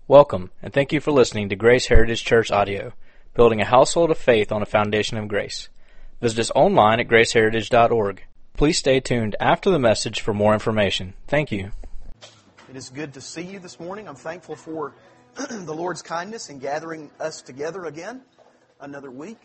Welcome, and thank you for listening to Grace Heritage Church Audio, building a household of faith on a foundation of grace. Visit us online at graceheritage.org. Please stay tuned after the message for more information. Thank you. It is good to see you this morning. I'm thankful for the Lord's kindness in gathering us together again another week.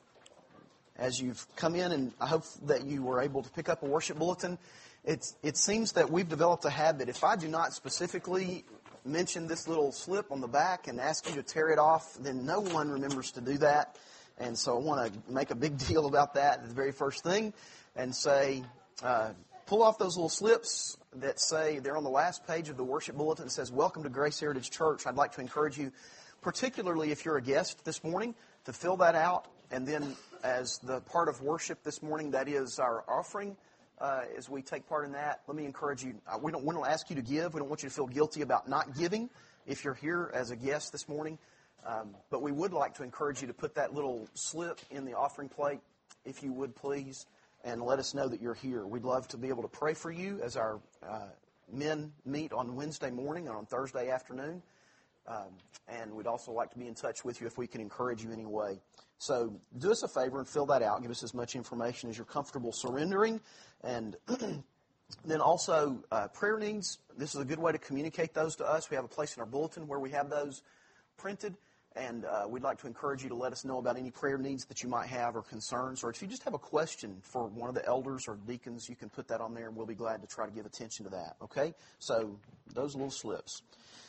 As you've come in, and I hope that you were able to pick up a worship bulletin, it seems that we've developed a habit. If I do not specifically mention this little slip on the back and ask you to tear it off, then no one remembers to do that. And so I want to make a big deal about that at the very first thing and say, pull off those little slips that say, they're on the last page of the worship bulletin. It says, "Welcome to Grace Heritage Church." I'd like to encourage you, particularly if you're a guest this morning, to fill that out. And then as the part of worship this morning, that is our offering. As we take part in that, let me encourage you. We don't ask you to give. We don't want you to feel guilty about not giving if you're here as a guest this morning. But we would like to encourage you to put that little slip in the offering plate, if you would please, and let us know that you're here. We'd love to be able to pray for you as our men meet on Wednesday morning and on Thursday afternoon. And we'd also like to be in touch with you if we can encourage you anyway. So do us a favor and fill that out. Give us as much information as you're comfortable surrendering. And then also prayer needs. This is a good way to communicate those to us. We have a place in our bulletin where we have those printed. And we'd like to encourage you to let us know about any prayer needs that you might have or concerns. Or if you just have a question for one of the elders or deacons, you can put that on there and we'll be glad to try to give attention to that. Okay? So those little slips.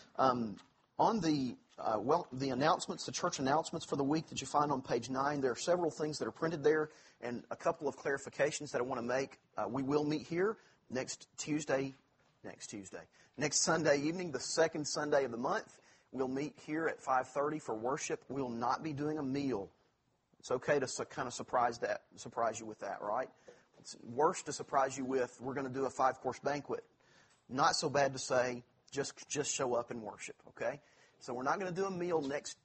On the announcements, the church announcements for the week that you find on page 9, there are several things that are printed there and a couple of clarifications that I want to make. We will meet here next Sunday evening, the second Sunday of the month. We'll meet here at 5:30 for worship. We will not be doing a meal. It's okay to kind of surprise you with that, right? It's worse to surprise you with, we're going to do a 5-course banquet. Not so bad to say, just show up and worship, okay? So we're not going to do a meal next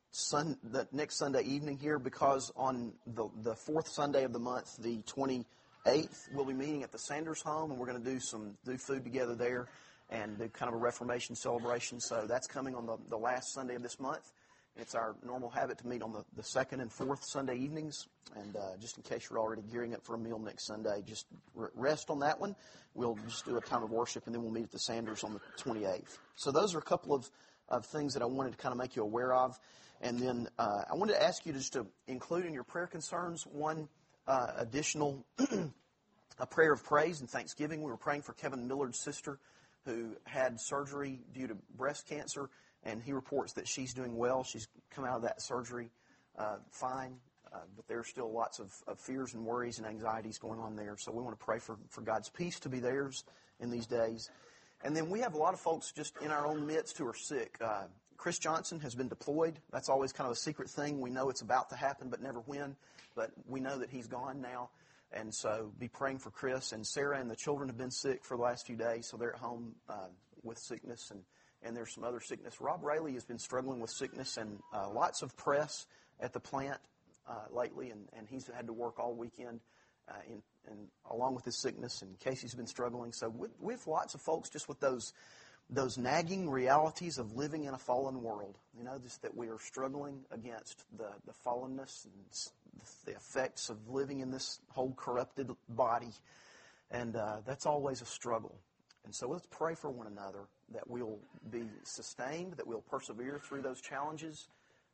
Sunday evening here, because on the fourth Sunday of the month, the 28th, we'll be meeting at the Sanders home, and we're going to do food together there and do kind of a Reformation celebration. So that's coming on the last Sunday of this month. It's our normal habit to meet on the second and fourth Sunday evenings. And just in case you're already gearing up for a meal next Sunday, just rest on that one. We'll just do a time of worship, and then we'll meet at the Sanders on the 28th. So those are a couple of things that I wanted to kind of make you aware of. And then I wanted to ask you just to include in your prayer concerns one additional a prayer of praise and thanksgiving. We were praying for Kevin Millard's sister, who had surgery due to breast cancer, and he reports that she's doing well. She's come out of that surgery fine, but there's still lots of fears and worries and anxieties going on there. So we want to pray for God's peace to be theirs in these days. And then we have a lot of folks just in our own midst who are sick. Chris Johnson has been deployed. That's always kind of a secret thing. We know it's about to happen, but never when. But we know that he's gone now. And so be praying for Chris. And Sarah and the children have been sick for the last few days, so they're at home with sickness, and there's some other sickness. Rob Rayleigh has been struggling with sickness, and lots of press at the plant lately, and he's had to work all weekend and along with his sickness, and Casey's been struggling. So we have lots of folks just with those nagging realities of living in a fallen world. You know, just that we are struggling against the fallenness and the effects of living in this whole corrupted body. And that's always a struggle. And so let's pray for one another that we'll be sustained, that we'll persevere through those challenges,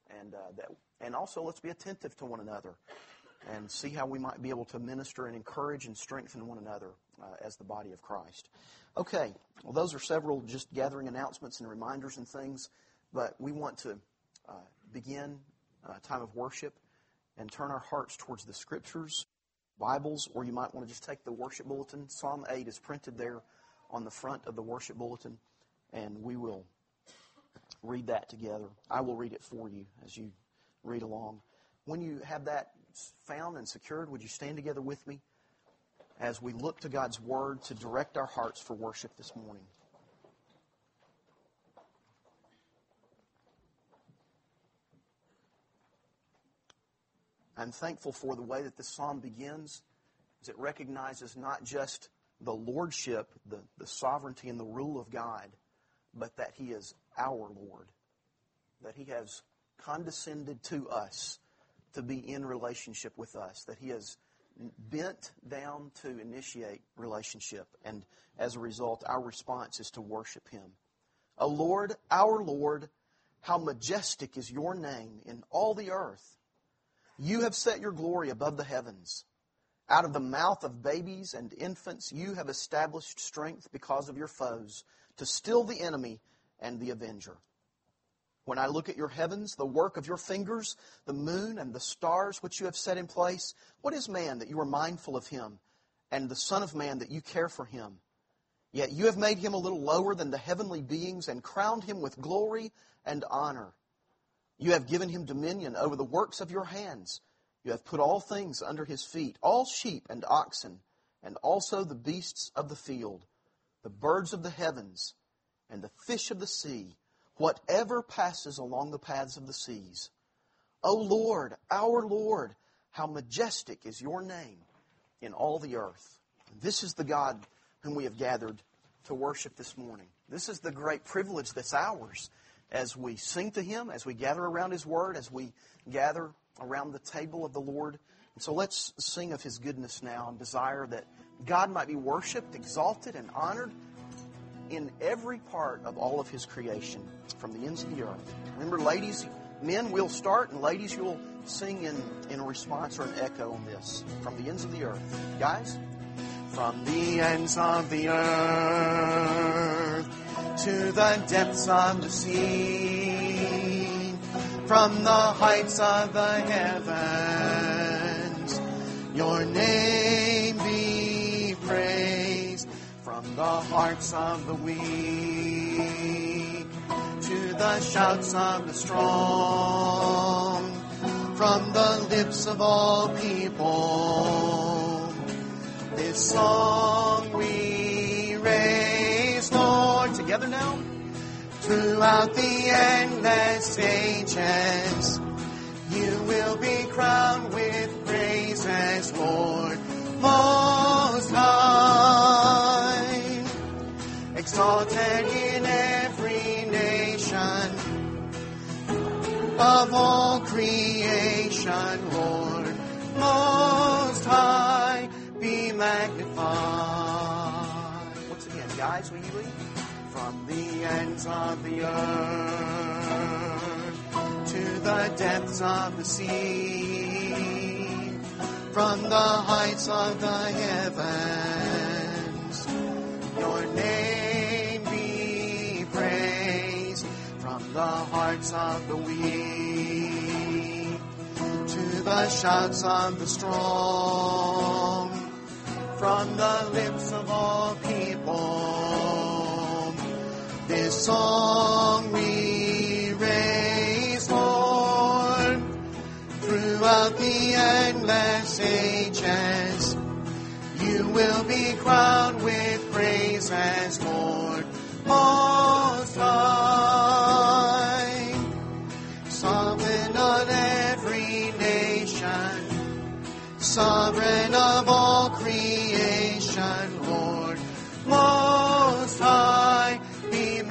and also let's be attentive to one another and see how we might be able to minister and encourage and strengthen one another as the body of Christ. Okay, well, those are several just gathering announcements and reminders and things, but we want to begin a time of worship and turn our hearts towards the Scriptures, Bibles, or you might want to just take the worship bulletin. Psalm 8 is printed there on the front of the worship bulletin, and we will read that together. I will read it for you as you read along. When you have that found and secured, would you stand together with me as we look to God's Word to direct our hearts for worship this morning? I'm thankful for the way that this psalm begins, as it recognizes not just the lordship, the sovereignty and the rule of God, but that He is our Lord. that He has condescended to us to be in relationship with us, that He has bent down to initiate relationship. And as a result, our response is to worship Him. O Lord, our Lord, how majestic is your name in all the earth. You have set your glory above the heavens. Out of the mouth of babies and infants you have established strength because of your foes, to still the enemy and the avenger. When I look at your heavens, the work of your fingers, the moon and the stars which you have set in place, what is man that you are mindful of him, and the Son of Man that you care for him? Yet you have made him a little lower than the heavenly beings and crowned him with glory and honor. You have given him dominion over the works of your hands. You have put all things under his feet, all sheep and oxen, and also the beasts of the field, the birds of the heavens, and the fish of the sea, whatever passes along the paths of the seas. O Lord, our Lord, how majestic is your name in all the earth. This is the God whom we have gathered to worship this morning. This is the great privilege that's ours as we sing to Him, as we gather around His Word, as we gather around the table of the Lord. And so let's sing of His goodness now and desire that God might be worshiped, exalted, and honored in every part of all of His creation from the ends of the earth. Remember, ladies, men will start, and ladies, you'll sing in a response or an echo on this. From the ends of the earth. Guys? From the ends of the earth to the depths of the sea, from the heights of the heavens, your name be praised. From the hearts of the weak to the shouts of the strong, from the lips of all people, this song we raise, Lord. Together now. Throughout the endless ages, you will be crowned with praises, Lord, Most High. Exalted in every nation, of all creation, Lord, Most High, be magnified. Once again, guys, will you lead? From the ends of the earth to the depths of the sea, from the heights of the heavens, your name be praised. From the hearts of the weak to the shouts of the strong, from the lips of all people, this song we raise, Lord. Throughout the endless ages, you will be crowned with praises, Lord, Most High. Sovereign on every nation, sovereign of all creation, Lord, Most High, be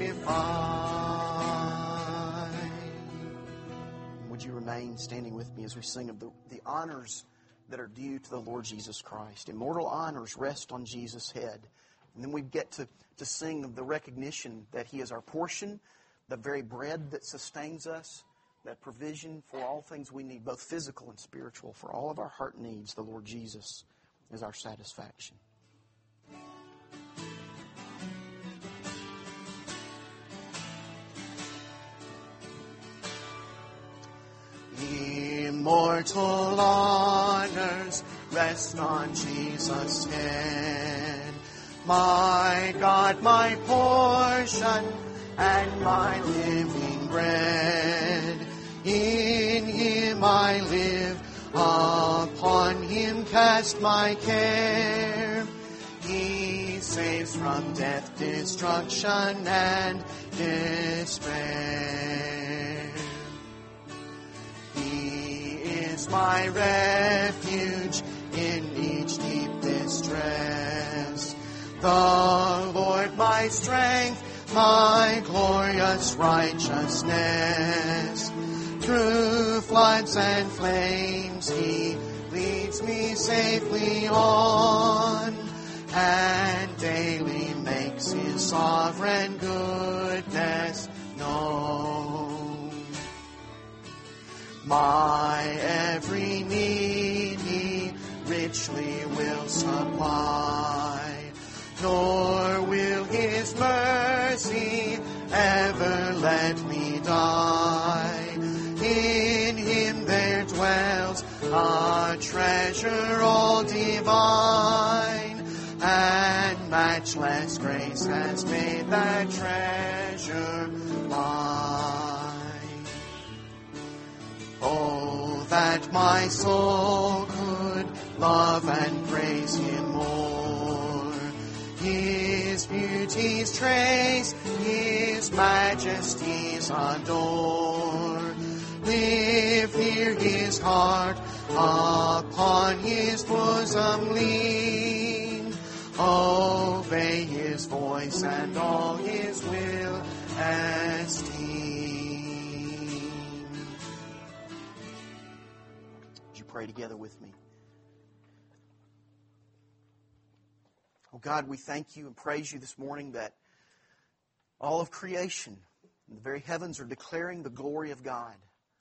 magnified. Would you remain standing with me as we sing of the honors that are due to the Lord Jesus Christ? Immortal honors rest on Jesus' head. And then we get to sing of the recognition that He is our portion, the very bread that sustains us, that provision for all things we need, both physical and spiritual, for all of our heart needs. The Lord Jesus is our satisfaction. Immortal honors rest on Jesus' head. My God, my portion, and my living bread. In Him I live, upon Him cast my care. He saves from death, destruction, and despair. He is my refuge in each deep distress. The Lord my strength, my glorious righteousness. Through floods and flames He leads me safely on, and daily makes His sovereign goodness known. My every need He richly will supply, nor will His mercy ever let me die. In Him there dwells a treasure all divine, and matchless grace has made that treasure mine. Oh, that my soul could love and praise Him more, His beauties trace, His majesties adore, live near His heart, upon His bosom lean, obey His voice and all His will esteem. Would you pray together with me? Oh God, we thank You and praise You this morning that all of creation, the very heavens, are declaring the glory of God.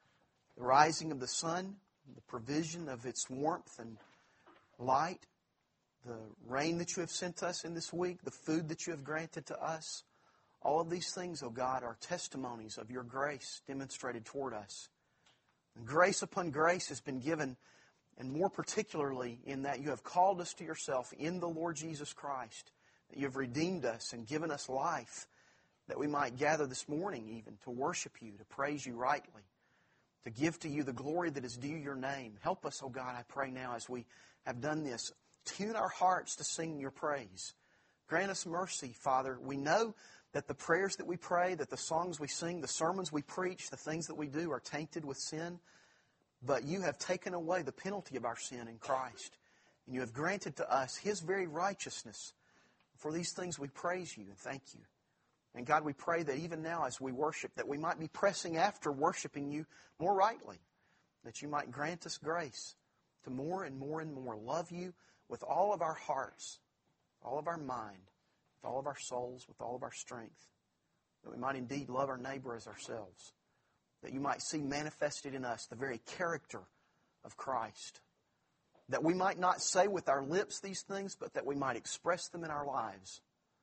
The rising of the sun, the provision of its warmth and light, the rain that You have sent us in this week, the food that You have granted to us, all of these things, oh God, are testimonies of Your grace demonstrated toward us. And grace upon grace has been given, and more particularly in that You have called us to Yourself in the Lord Jesus Christ, that You have redeemed us and given us life, that we might gather this morning even to worship You, to praise You rightly, to give to You the glory that is due Your name. Help us, oh God, I pray now as we have done this. Tune our hearts to sing Your praise. Grant us mercy, Father. We know that the prayers that we pray, that the songs we sing, the sermons we preach, the things that we do are tainted with sin. But You have taken away the penalty of our sin in Christ. And You have granted to us His very righteousness. For these things we praise You and thank You. And God, we pray that even now as we worship, that we might be pressing after worshiping You more rightly. That You might grant us grace to more and more and more love You with all of our hearts, all of our mind, with all of our souls, with all of our strength. That we might indeed love our neighbor as ourselves. That You might see manifested in us the very character of Christ. That we might not say with our lips these things, but that we might express them in our lives.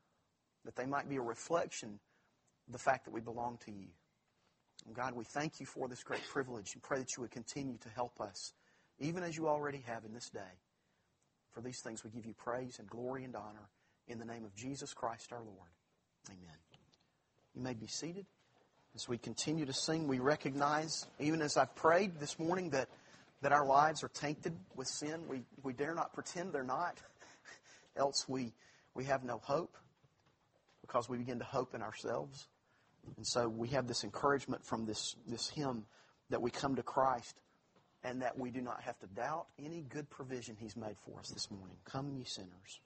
That they might be a reflection of the fact that we belong to You. And God, we thank You for this great privilege and pray that You would continue to help us, even as You already have in this day. For these things we give You praise and glory and honor in the name of Jesus Christ our Lord. Amen. You may be seated. As we continue to sing, we recognize, even as I've prayed this morning, that our lives are tainted with sin. We dare not pretend they're not, else we have no hope, because we begin to hope in ourselves. And so we have this encouragement from this hymn that we come to Christ and that we do not have to doubt any good provision He's made for us this morning. Come, ye sinners.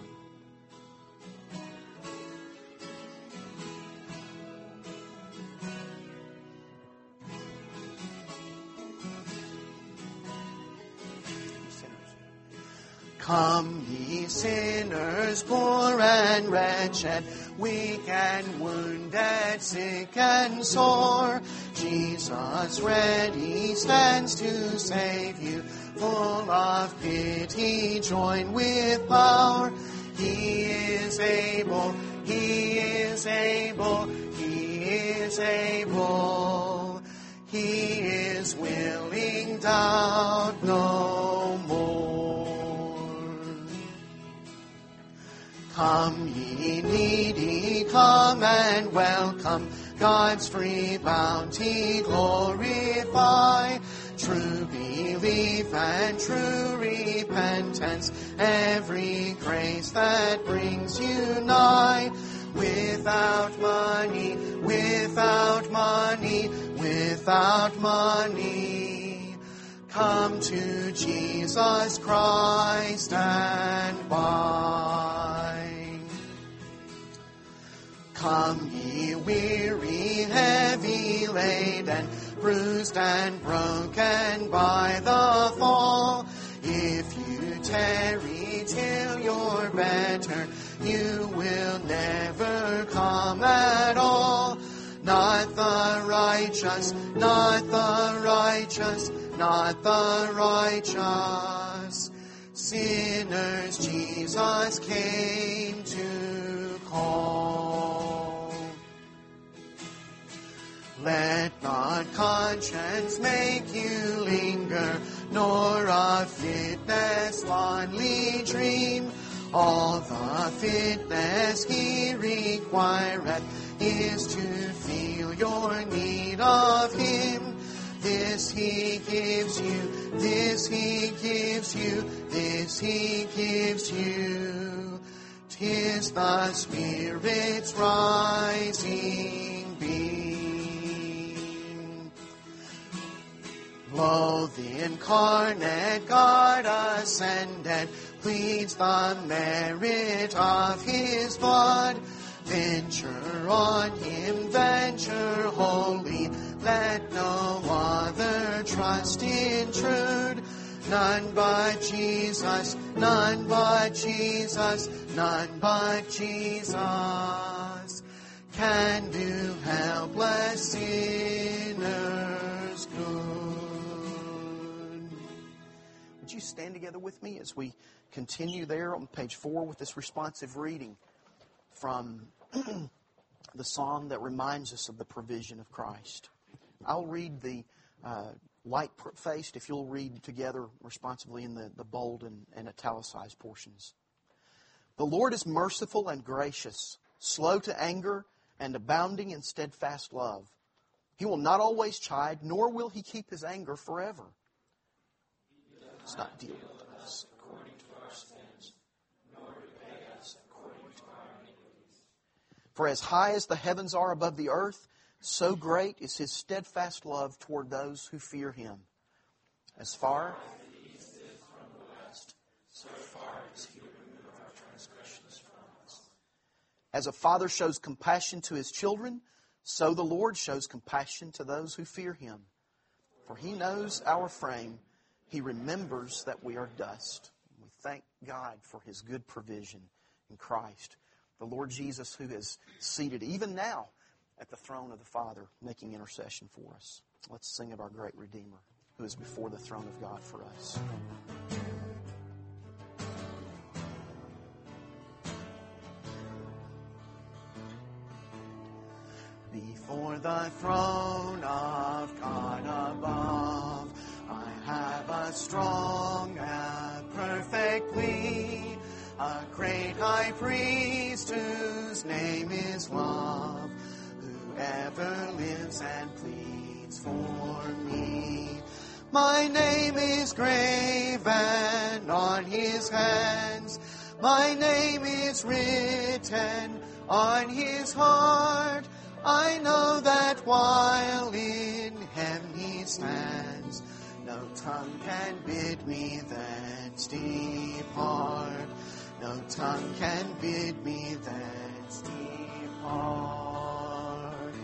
Come, ye sinners, poor and wretched, weak and wounded, sick and sore. Jesus ready stands to save you, full of pity, join with power. He is able, He is able, He is able. He is willing, doubt no more. Come, ye needy, come and welcome, God's free bounty glorify. True belief and true repentance, every grace that brings you nigh. Without money, without money, without money, come to Jesus Christ and buy. Come, ye weary, heavy laden, bruised and broken by the fall. If you tarry till you're better, you will never come at all. Not the righteous, not the righteous, not the righteous. Sinners Jesus came to call. Let not conscience make you linger, nor of fitness fondly dream. All the fitness He requireth is to feel your need of Him. This He gives you, this He gives you, this He gives you. 'Tis the Spirit's rising beam. Lo, the incarnate God ascended, pleads the merit of His blood. Venture on Him, venture wholly, let no other trust intrude. None but Jesus, none but Jesus, none but Jesus can do helpless sinners good. Would you stand together with me as we continue there on page 4 with this responsive reading from the psalm that reminds us of the provision of Christ. I'll read the light-faced, if you'll read together responsively in the bold and italicized portions. The Lord is merciful and gracious, slow to anger, and abounding in steadfast love. He will not always chide, nor will He keep His anger forever. He does not deal with us according to our sins, nor repay us according to our iniquities. For as high as the heavens are above the earth, so great is His steadfast love toward those who fear Him. As far as the east is from the west, so far as He will remove our transgressions from us. As a father shows compassion to his children, so the Lord shows compassion to those who fear Him. For He knows our frame. He remembers that we are dust. We thank God for His good provision in Christ, the Lord Jesus, who is seated even now at the throne of the Father, making intercession for us. Let's sing of our great Redeemer, who is before the throne of God for us. Before the throne of God above, I have a strong and perfect plea, a great high priest whose name is love, who ever lives and pleads for me. My name is graven on His hands, my name is written on His heart. I know that while in heaven He stands, no tongue can bid me thence depart. No tongue can bid me thence depart.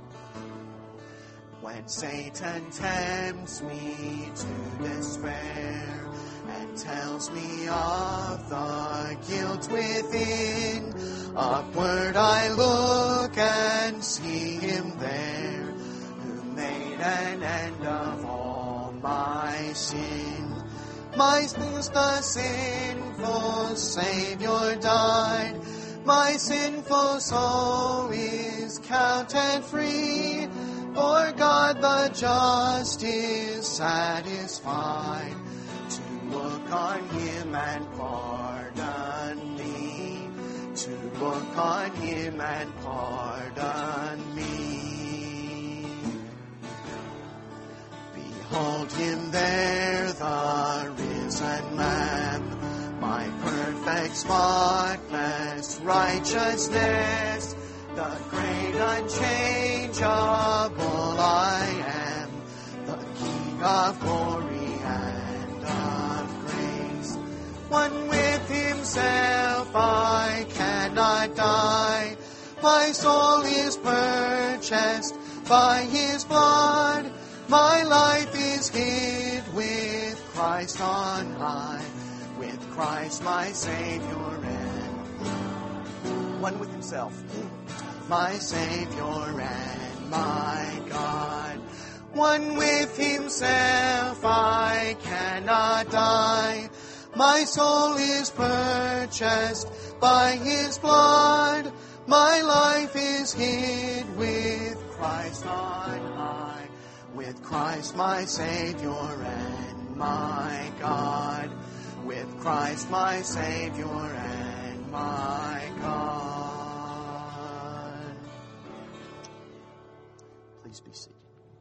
When Satan tempts me to despair and tells me of the guilt within, upward I look and see Him there, who made an end of all my sin. My sins, the sinful Savior died. My sinful soul is counted free. For God the just is satisfied to look on Him and pardon me. To look on Him and pardon me. Behold Him there, the risen Lamb, my perfect, spotless righteousness, the great unchangeable I am, the King of glory and of grace. One with Himself I cannot die, my soul is purchased by His blood. My life is hid with Christ on high, with Christ my Savior and one with Himself. My Savior and my God. One with Himself, I cannot die. My soul is purchased by His blood. My life is hid with Christ on high, with Christ my Savior and my God. With Christ my Savior and my God. Please be seated.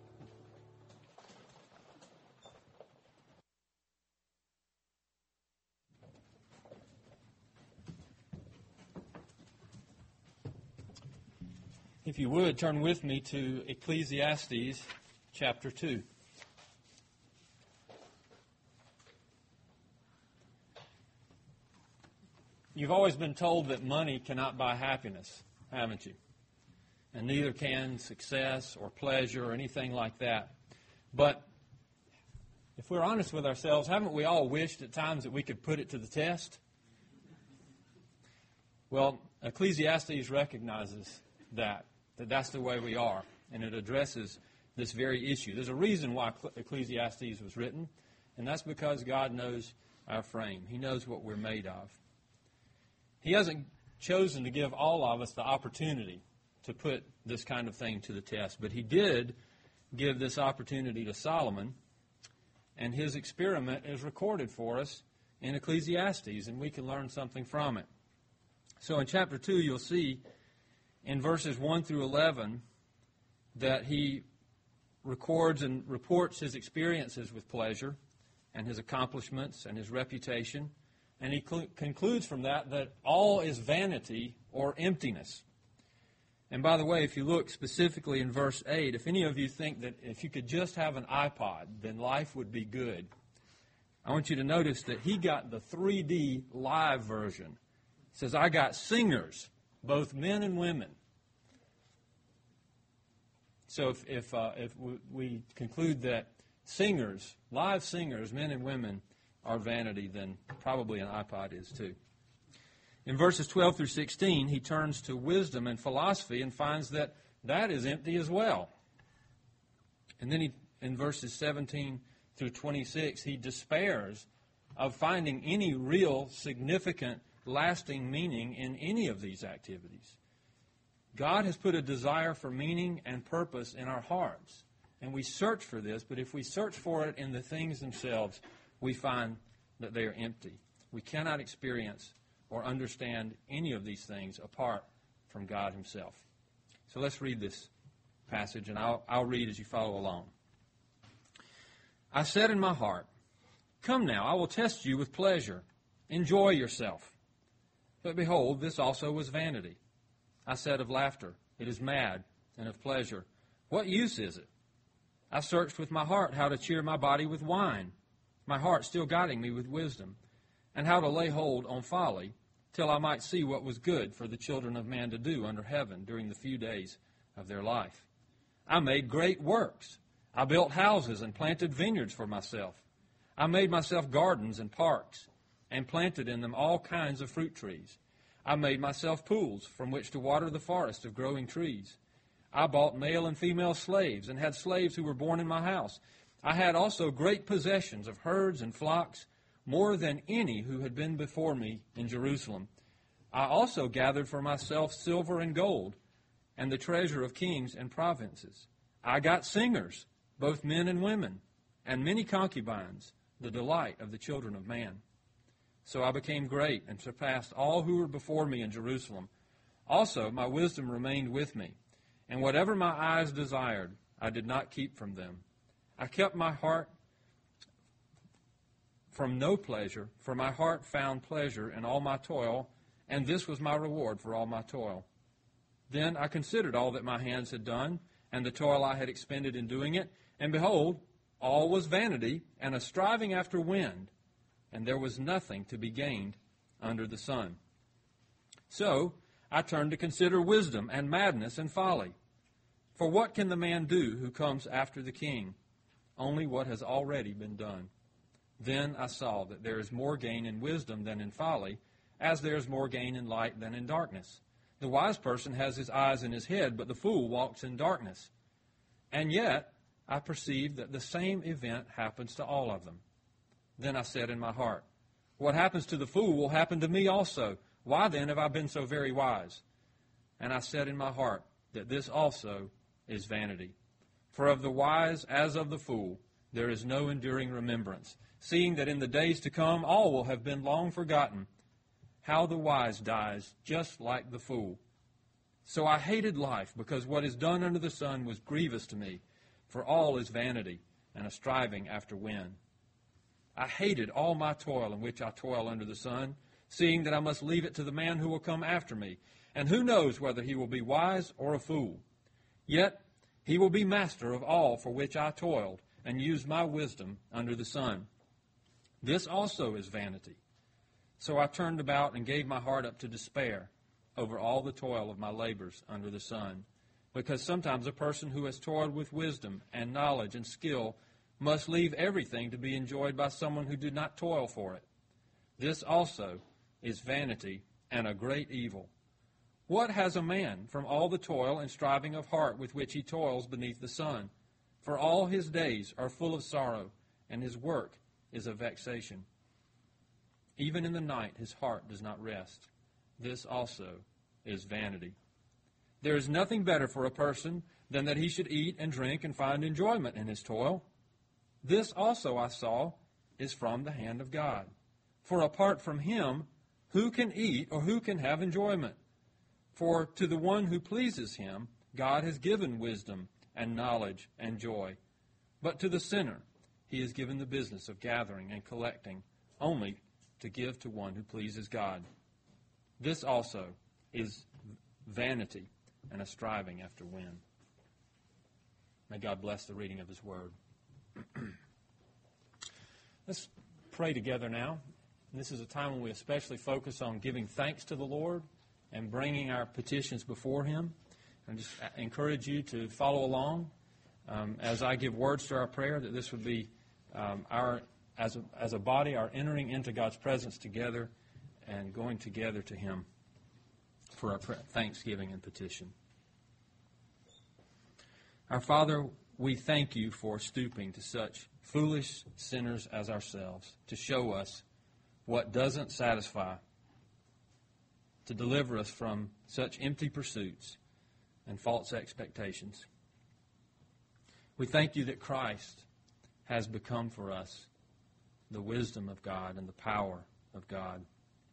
If you would, turn with me to Ecclesiastes chapter 2. You've always been told that money cannot buy happiness, haven't you? And neither can success or pleasure or anything like that. But if we're honest with ourselves, haven't we all wished at times that we could put it to the test? Well, Ecclesiastes recognizes that's the way we are, and it addresses this very issue. There's a reason why Ecclesiastes was written, and that's because God knows our frame. He knows what we're made of. He hasn't chosen to give all of us the opportunity to put this kind of thing to the test, but He did give this opportunity to Solomon, and his experiment is recorded for us in Ecclesiastes, and we can learn something from it. So in chapter 2, you'll see in verses 1 through 11 that he records and reports his experiences with pleasure and his accomplishments and his reputation. And he concludes from that all is vanity or emptiness. And by the way, if you look specifically in verse 8, if any of you think that if you could just have an iPod, then life would be good, I want you to notice that he got the 3D live version. It says, I got singers, both men and women. So if we conclude that singers, live singers, men and women, are vanity, then probably an iPod is too. In verses 12 through 16, he turns to wisdom and philosophy and finds that is empty as well. And then in verses 17 through 26, he despairs of finding any real, significant, lasting meaning in any of these activities. God has put a desire for meaning and purpose in our hearts, and we search for this, but if we search for it in the things themselves, we find that they are empty. We cannot experience or understand any of these things apart from God Himself. So let's read this passage, and I'll read as you follow along. I said in my heart, come now, I will test you with pleasure. Enjoy yourself. But behold, this also was vanity. I said of laughter, it is mad, and of pleasure, what use is it? I searched with my heart how to cheer my body with wine, my heart still guiding me with wisdom, and how to lay hold on folly, till I might see what was good for the children of man to do under heaven during the few days of their life. I made great works. I built houses and planted vineyards for myself. I made myself gardens and parks, and planted in them all kinds of fruit trees. I made myself pools from which to water the forest of growing trees. I bought male and female slaves, and had slaves who were born in my house. I had also great possessions of herds and flocks, more than any who had been before me in Jerusalem. I also gathered for myself silver and gold, and the treasure of kings and provinces. I got singers, both men and women, and many concubines, the delight of the children of man. So I became great and surpassed all who were before me in Jerusalem. Also my wisdom remained with me, and whatever my eyes desired, I did not keep from them. I kept my heart from no pleasure, for my heart found pleasure in all my toil, and this was my reward for all my toil. Then I considered all that my hands had done, and the toil I had expended in doing it, and behold, all was vanity and a striving after wind, and there was nothing to be gained under the sun. So I turned to consider wisdom and madness and folly. For what can the man do who comes after the king? Only what has already been done. Then I saw that there is more gain in wisdom than in folly, as there is more gain in light than in darkness. The wise person has his eyes in his head, but the fool walks in darkness. And yet I perceived that the same event happens to all of them. Then I said in my heart, what happens to the fool will happen to me also. Why then have I been so very wise? And I said in my heart that this also is vanity. For of the wise as of the fool there is no enduring remembrance, seeing that in the days to come all will have been long forgotten. How the wise dies just like the fool. So I hated life, because what is done under the sun was grievous to me, for all is vanity and a striving after wind. I hated all my toil in which I toil under the sun, seeing that I must leave it to the man who will come after me, and who knows whether he will be wise or a fool. Yet he will be master of all for which I toiled, and used my wisdom under the sun. This also is vanity. So I turned about and gave my heart up to despair over all the toil of my labors under the sun, because sometimes a person who has toiled with wisdom and knowledge and skill must leave everything to be enjoyed by someone who did not toil for it. This also is vanity and a great evil. What has a man from all the toil and striving of heart with which he toils beneath the sun? For all his days are full of sorrow, and his work is a vexation. Even in the night his heart does not rest. This also is vanity. There is nothing better for a person than that he should eat and drink and find enjoyment in his toil. This also I saw is from the hand of God. For apart from him, who can eat or who can have enjoyment? For to the one who pleases him, God has given wisdom and knowledge and joy. But to the sinner, he has given the business of gathering and collecting, only to give to one who pleases God. This also is vanity and a striving after wind. May God bless the reading of his word. Let's pray together now. This is a time when we especially focus on giving thanks to the Lord and bringing our petitions before him. And just encourage you to follow along as I give words to our prayer, that this would be as a body, our entering into God's presence together and going together to him for our thanksgiving and petition. Our Father, we thank you for stooping to such foolish sinners as ourselves, to show us what doesn't satisfy, to deliver us from such empty pursuits and false expectations. We thank you that Christ has become for us the wisdom of God and the power of God.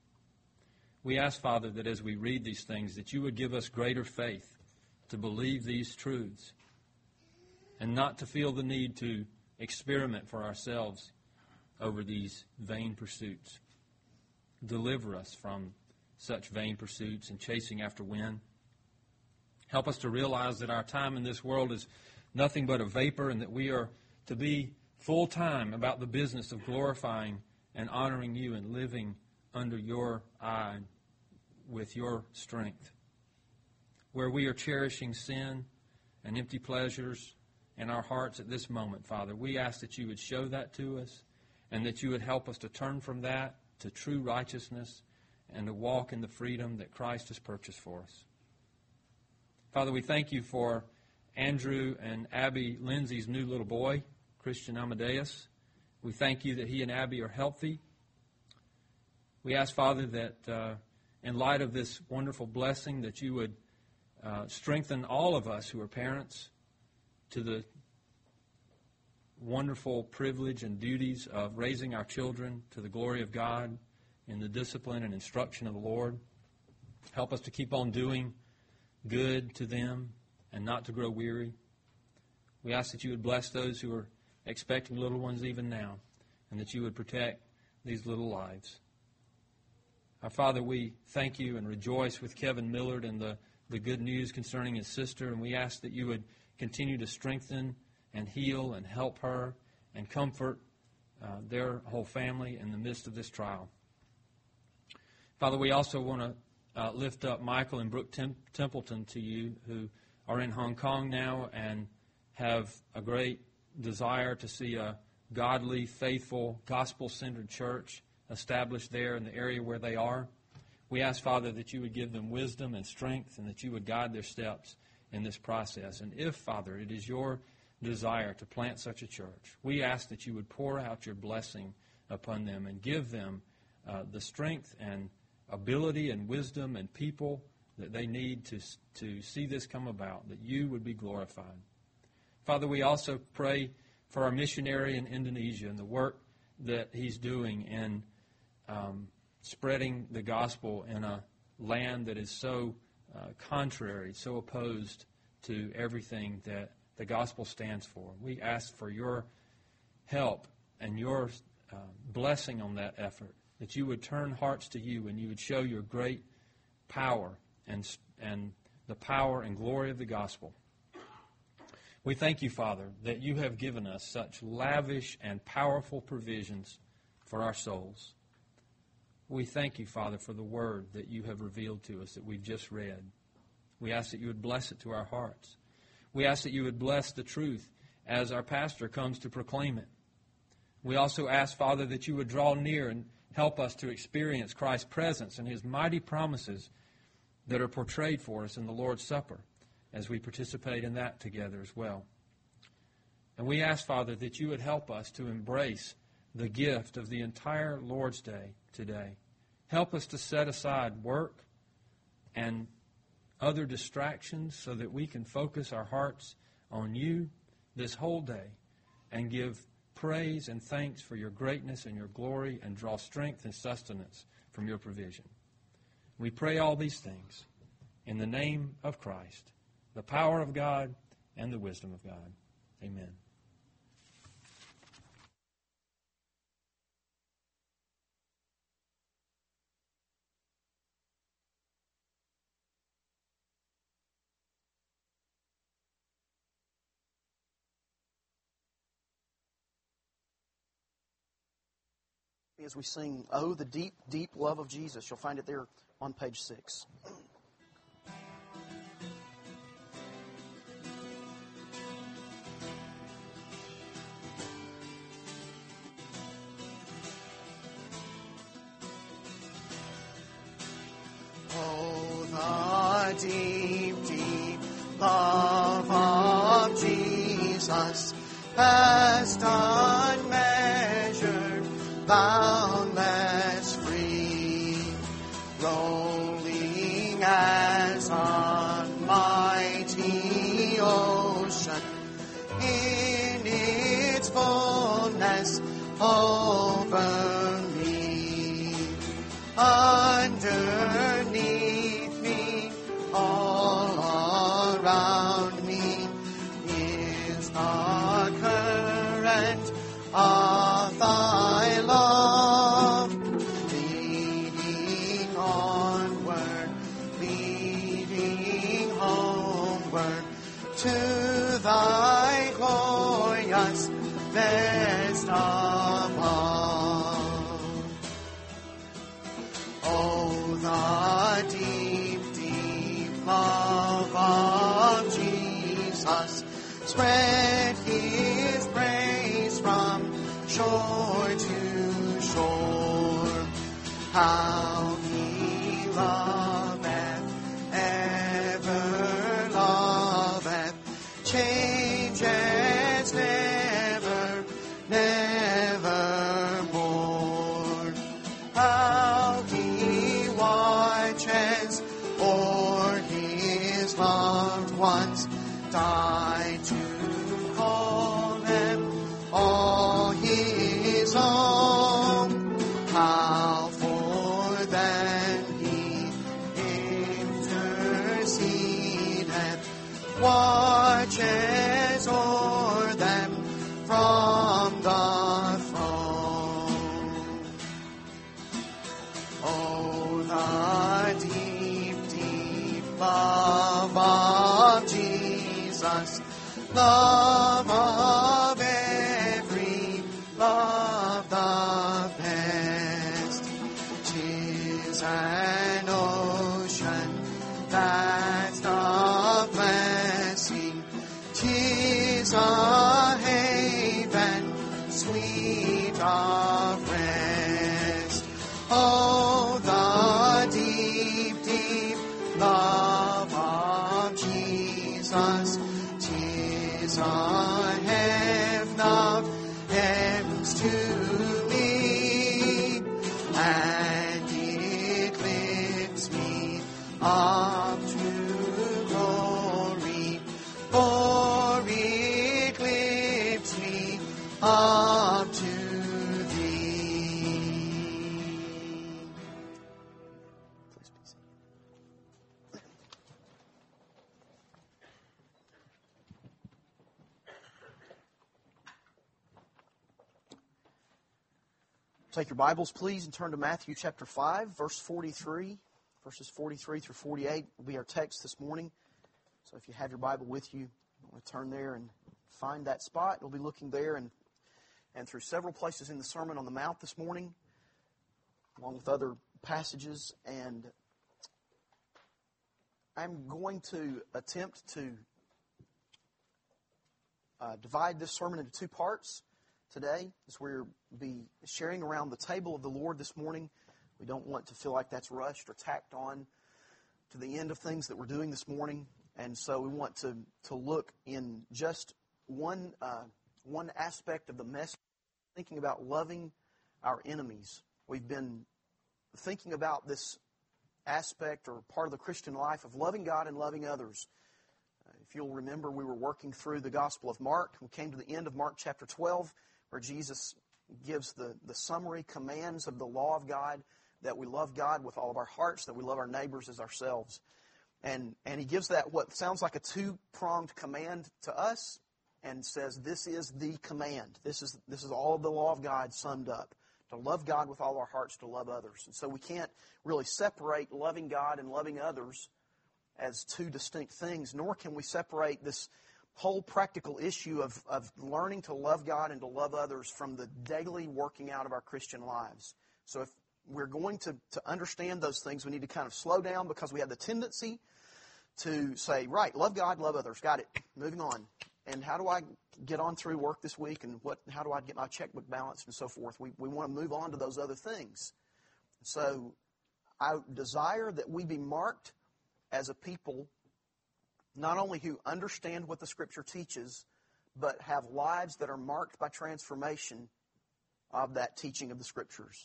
We ask, Father, that as we read these things, that you would give us greater faith to believe these truths and not to feel the need to experiment for ourselves over these vain pursuits. Deliver us from such vain pursuits and chasing after wind. Help us to realize that our time in this world is nothing but a vapor, and that we are to be full-time about the business of glorifying and honoring you and living under your eye with your strength. Where we are cherishing sin and empty pleasures in our hearts at this moment, Father, we ask that you would show that to us and that you would help us to turn from that to true righteousness and to walk in the freedom that Christ has purchased for us. Father, we thank you for Andrew and Abby Lindsay's new little boy, Christian Amadeus. We thank you that he and Abby are healthy. We ask, Father, that in light of this wonderful blessing, that you would strengthen all of us who are parents to the wonderful privilege and duties of raising our children to the glory of God in the discipline and instruction of the Lord. Help us to keep on doing good to them and not to grow weary. We ask that you would bless those who are expecting little ones even now, and that you would protect these little lives. Our Father, we thank you and rejoice with Kevin Millard and the good news concerning his sister, and we ask that you would continue to strengthen and heal and help her and comfort their whole family in the midst of this trial. Father, we also want to lift up Michael and Brooke Templeton to you, who are in Hong Kong now and have a great desire to see a godly, faithful, gospel-centered church established there in the area where they are. We ask, Father, that you would give them wisdom and strength and that you would guide their steps in this process. And if, Father, it is your desire to plant such a church, we ask that you would pour out your blessing upon them and give them the strength and ability and wisdom and people that they need to see this come about, that you would be glorified. Father, we also pray for our missionary in Indonesia and the work that he's doing in spreading the gospel in a land that is so contrary, so opposed to everything that the gospel stands for. We ask for your help and your blessing on that effort, that you would turn hearts to you and you would show your great power and the power and glory of the gospel. We thank you, Father, that you have given us such lavish and powerful provisions for our souls. We thank you, Father, for the word that you have revealed to us that we've just read. We ask that you would bless it to our hearts. We ask that you would bless the truth as our pastor comes to proclaim it. We also ask, Father, that you would draw near and help us to experience Christ's presence and his mighty promises that are portrayed for us in the Lord's Supper as we participate in that together as well. And we ask, Father, that you would help us to embrace the gift of the entire Lord's Day today. Help us to set aside work and other distractions so that we can focus our hearts on you this whole day and give praise and thanks for your greatness and your glory and draw strength and sustenance from your provision. We pray all these things in the name of Christ, the power of God and the wisdom of God. Amen. As we sing, "Oh, the deep, deep love of Jesus," you'll find it there on page 6. Oh, the deep, deep love of Jesus, past unmeasured, boundless, free, rolling as a mighty ocean in its fullness over me, underneath me, all around me is the current of thy love, leading onward, leading homeward to thy glorious best above. Oh, the deep, deep love of Jesus, spread his praise from shore to shore. How he loveth, ever loveth, changes never, sweet of rest. Oh, the deep, deep love of Jesus, 'tis a heaven of heavens to me, and it lifts me up to glory, for it lifts me up to Thee. Please be seated. Take your Bibles, please, and turn to Matthew chapter 5, verse 43. Verses 43 through 48 will be our text this morning. So if you have your Bible with you, I want to turn there and find that spot. We'll be looking there and through several places in the Sermon on the Mount this morning, along with other passages. And I'm going to attempt to divide this sermon into two parts today, as we'll be sharing around the table of the Lord this morning. We don't want to feel like that's rushed or tacked on to the end of things that we're doing this morning. And so we want to look in just one aspect of the message, thinking about loving our enemies. We've been thinking about this aspect or part of the Christian life of loving God and loving others. If you'll remember, we were working through the Gospel of Mark. We came to the end of Mark chapter 12, where Jesus gives the summary commands of the law of God, that we love God with all of our hearts, that we love our neighbors as ourselves. And he gives that what sounds like a two-pronged command to us, and says this is the command. This is all of the law of God summed up. To love God with all our hearts, to love others. And so we can't really separate loving God and loving others as two distinct things, nor can we separate this whole practical issue of learning to love God and to love others from the daily working out of our Christian lives. So if we're going to understand those things, we need to kind of slow down, because we have the tendency to say, right, love God, love others, got it, moving on. And how do I get on through work this week, and how do I get my checkbook balanced and so forth? We want to move on to those other things. So I desire that we be marked as a people, not only who understand what the Scripture teaches, but have lives that are marked by transformation of that teaching of the Scriptures.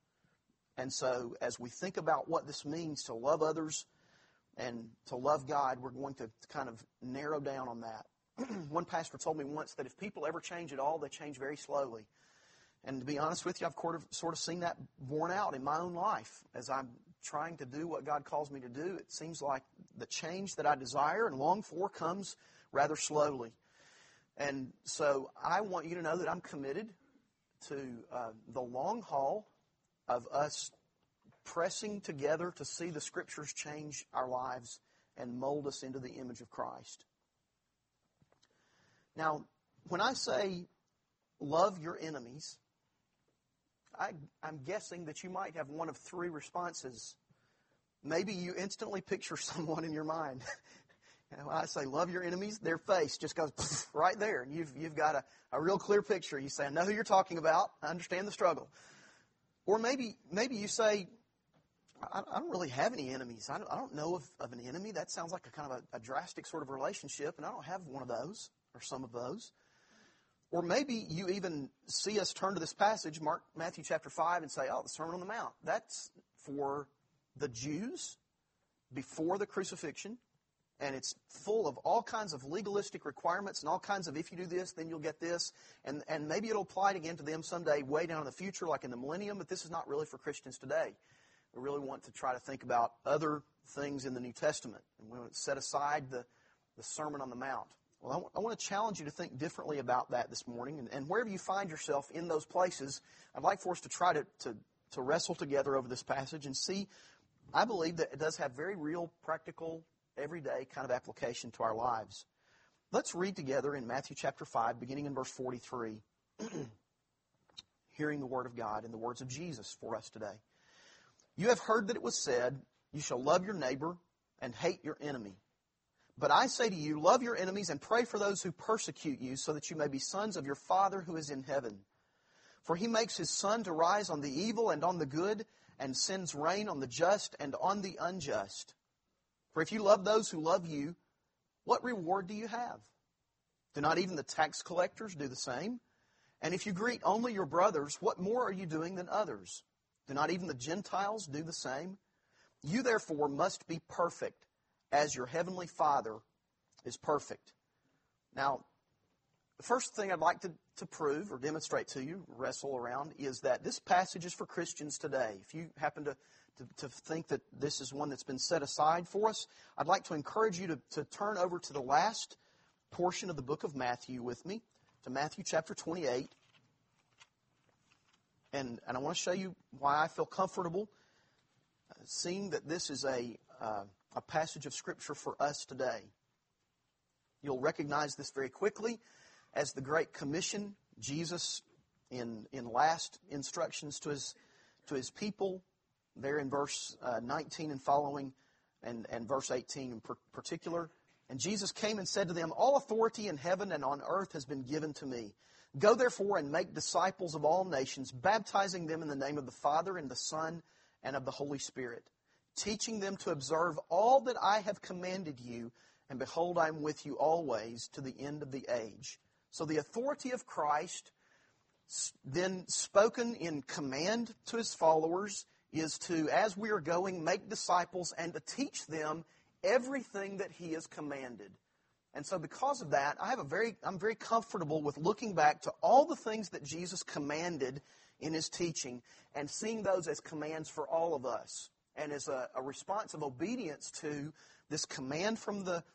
And so as we think about what this means to love others and to love God, we're going to kind of narrow down on that. One pastor told me once that if people ever change at all, they change very slowly. And to be honest with you, I've sort of seen that borne out in my own life. As I'm trying to do what God calls me to do, it seems like the change that I desire and long for comes rather slowly. And so I want you to know that I'm committed to the long haul of us pressing together to see the Scriptures change our lives and mold us into the image of Christ. Now, when I say love your enemies, I'm guessing that you might have one of three responses. Maybe you instantly picture someone in your mind. When I say love your enemies, their face just goes right there. And you've got a real clear picture. You say, I know who you're talking about. I understand the struggle. Or maybe you say, I don't really have any enemies. I don't know of an enemy. That sounds like a kind of a drastic sort of relationship, and I don't have one of those or some of those. Or maybe you even see us turn to this passage, Matthew chapter 5, and say, the Sermon on the Mount. That's for the Jews before the crucifixion, and it's full of all kinds of legalistic requirements and all kinds of, if you do this, then you'll get this. And maybe it'll apply again to them someday way down in the future, like in the millennium, but this is not really for Christians today. We really want to try to think about other things in the New Testament, and we want to set aside the Sermon on the Mount. Well, I want to challenge you to think differently about that this morning. And wherever you find yourself in those places, I'd like for us to try to wrestle together over this passage and see. I believe that it does have very real, practical, everyday kind of application to our lives. Let's read together in Matthew chapter 5, beginning in verse 43, hearing the Word of God and the words of Jesus for us today. You have heard that it was said, you shall love your neighbor and hate your enemy. But I say to you, love your enemies and pray for those who persecute you, so that you may be sons of your Father who is in heaven. For he makes his sun to rise on the evil and on the good, and sends rain on the just and on the unjust. For if you love those who love you, what reward do you have? Do not even the tax collectors do the same? And if you greet only your brothers, what more are you doing than others? Do not even the Gentiles do the same? You therefore must be perfect, as your heavenly Father is perfect. Now, the first thing I'd like to prove or demonstrate to you, wrestle around, is that this passage is for Christians today. If you happen to think that this is one that's been set aside for us, I'd like to encourage you to turn over to the last portion of the book of Matthew with me, to Matthew chapter 28. And I want to show you why I feel comfortable seeing that this is a passage of Scripture for us today. You'll recognize this very quickly as the Great Commission. Jesus, in last instructions to his people, there in verse 19 and following, and verse 18 in particular. And Jesus came and said to them, all authority in heaven and on earth has been given to me. Go therefore and make disciples of all nations, baptizing them in the name of the Father and the Son and of the Holy Spirit, teaching them to observe all that I have commanded you, and behold, I am with you always to the end of the age. So the authority of Christ, then spoken in command to his followers, is to, as we are going, make disciples and to teach them everything that he has commanded. And so because of that, I'm very comfortable with looking back to all the things that Jesus commanded in his teaching and seeing those as commands for all of us. And as a response of obedience to this command from the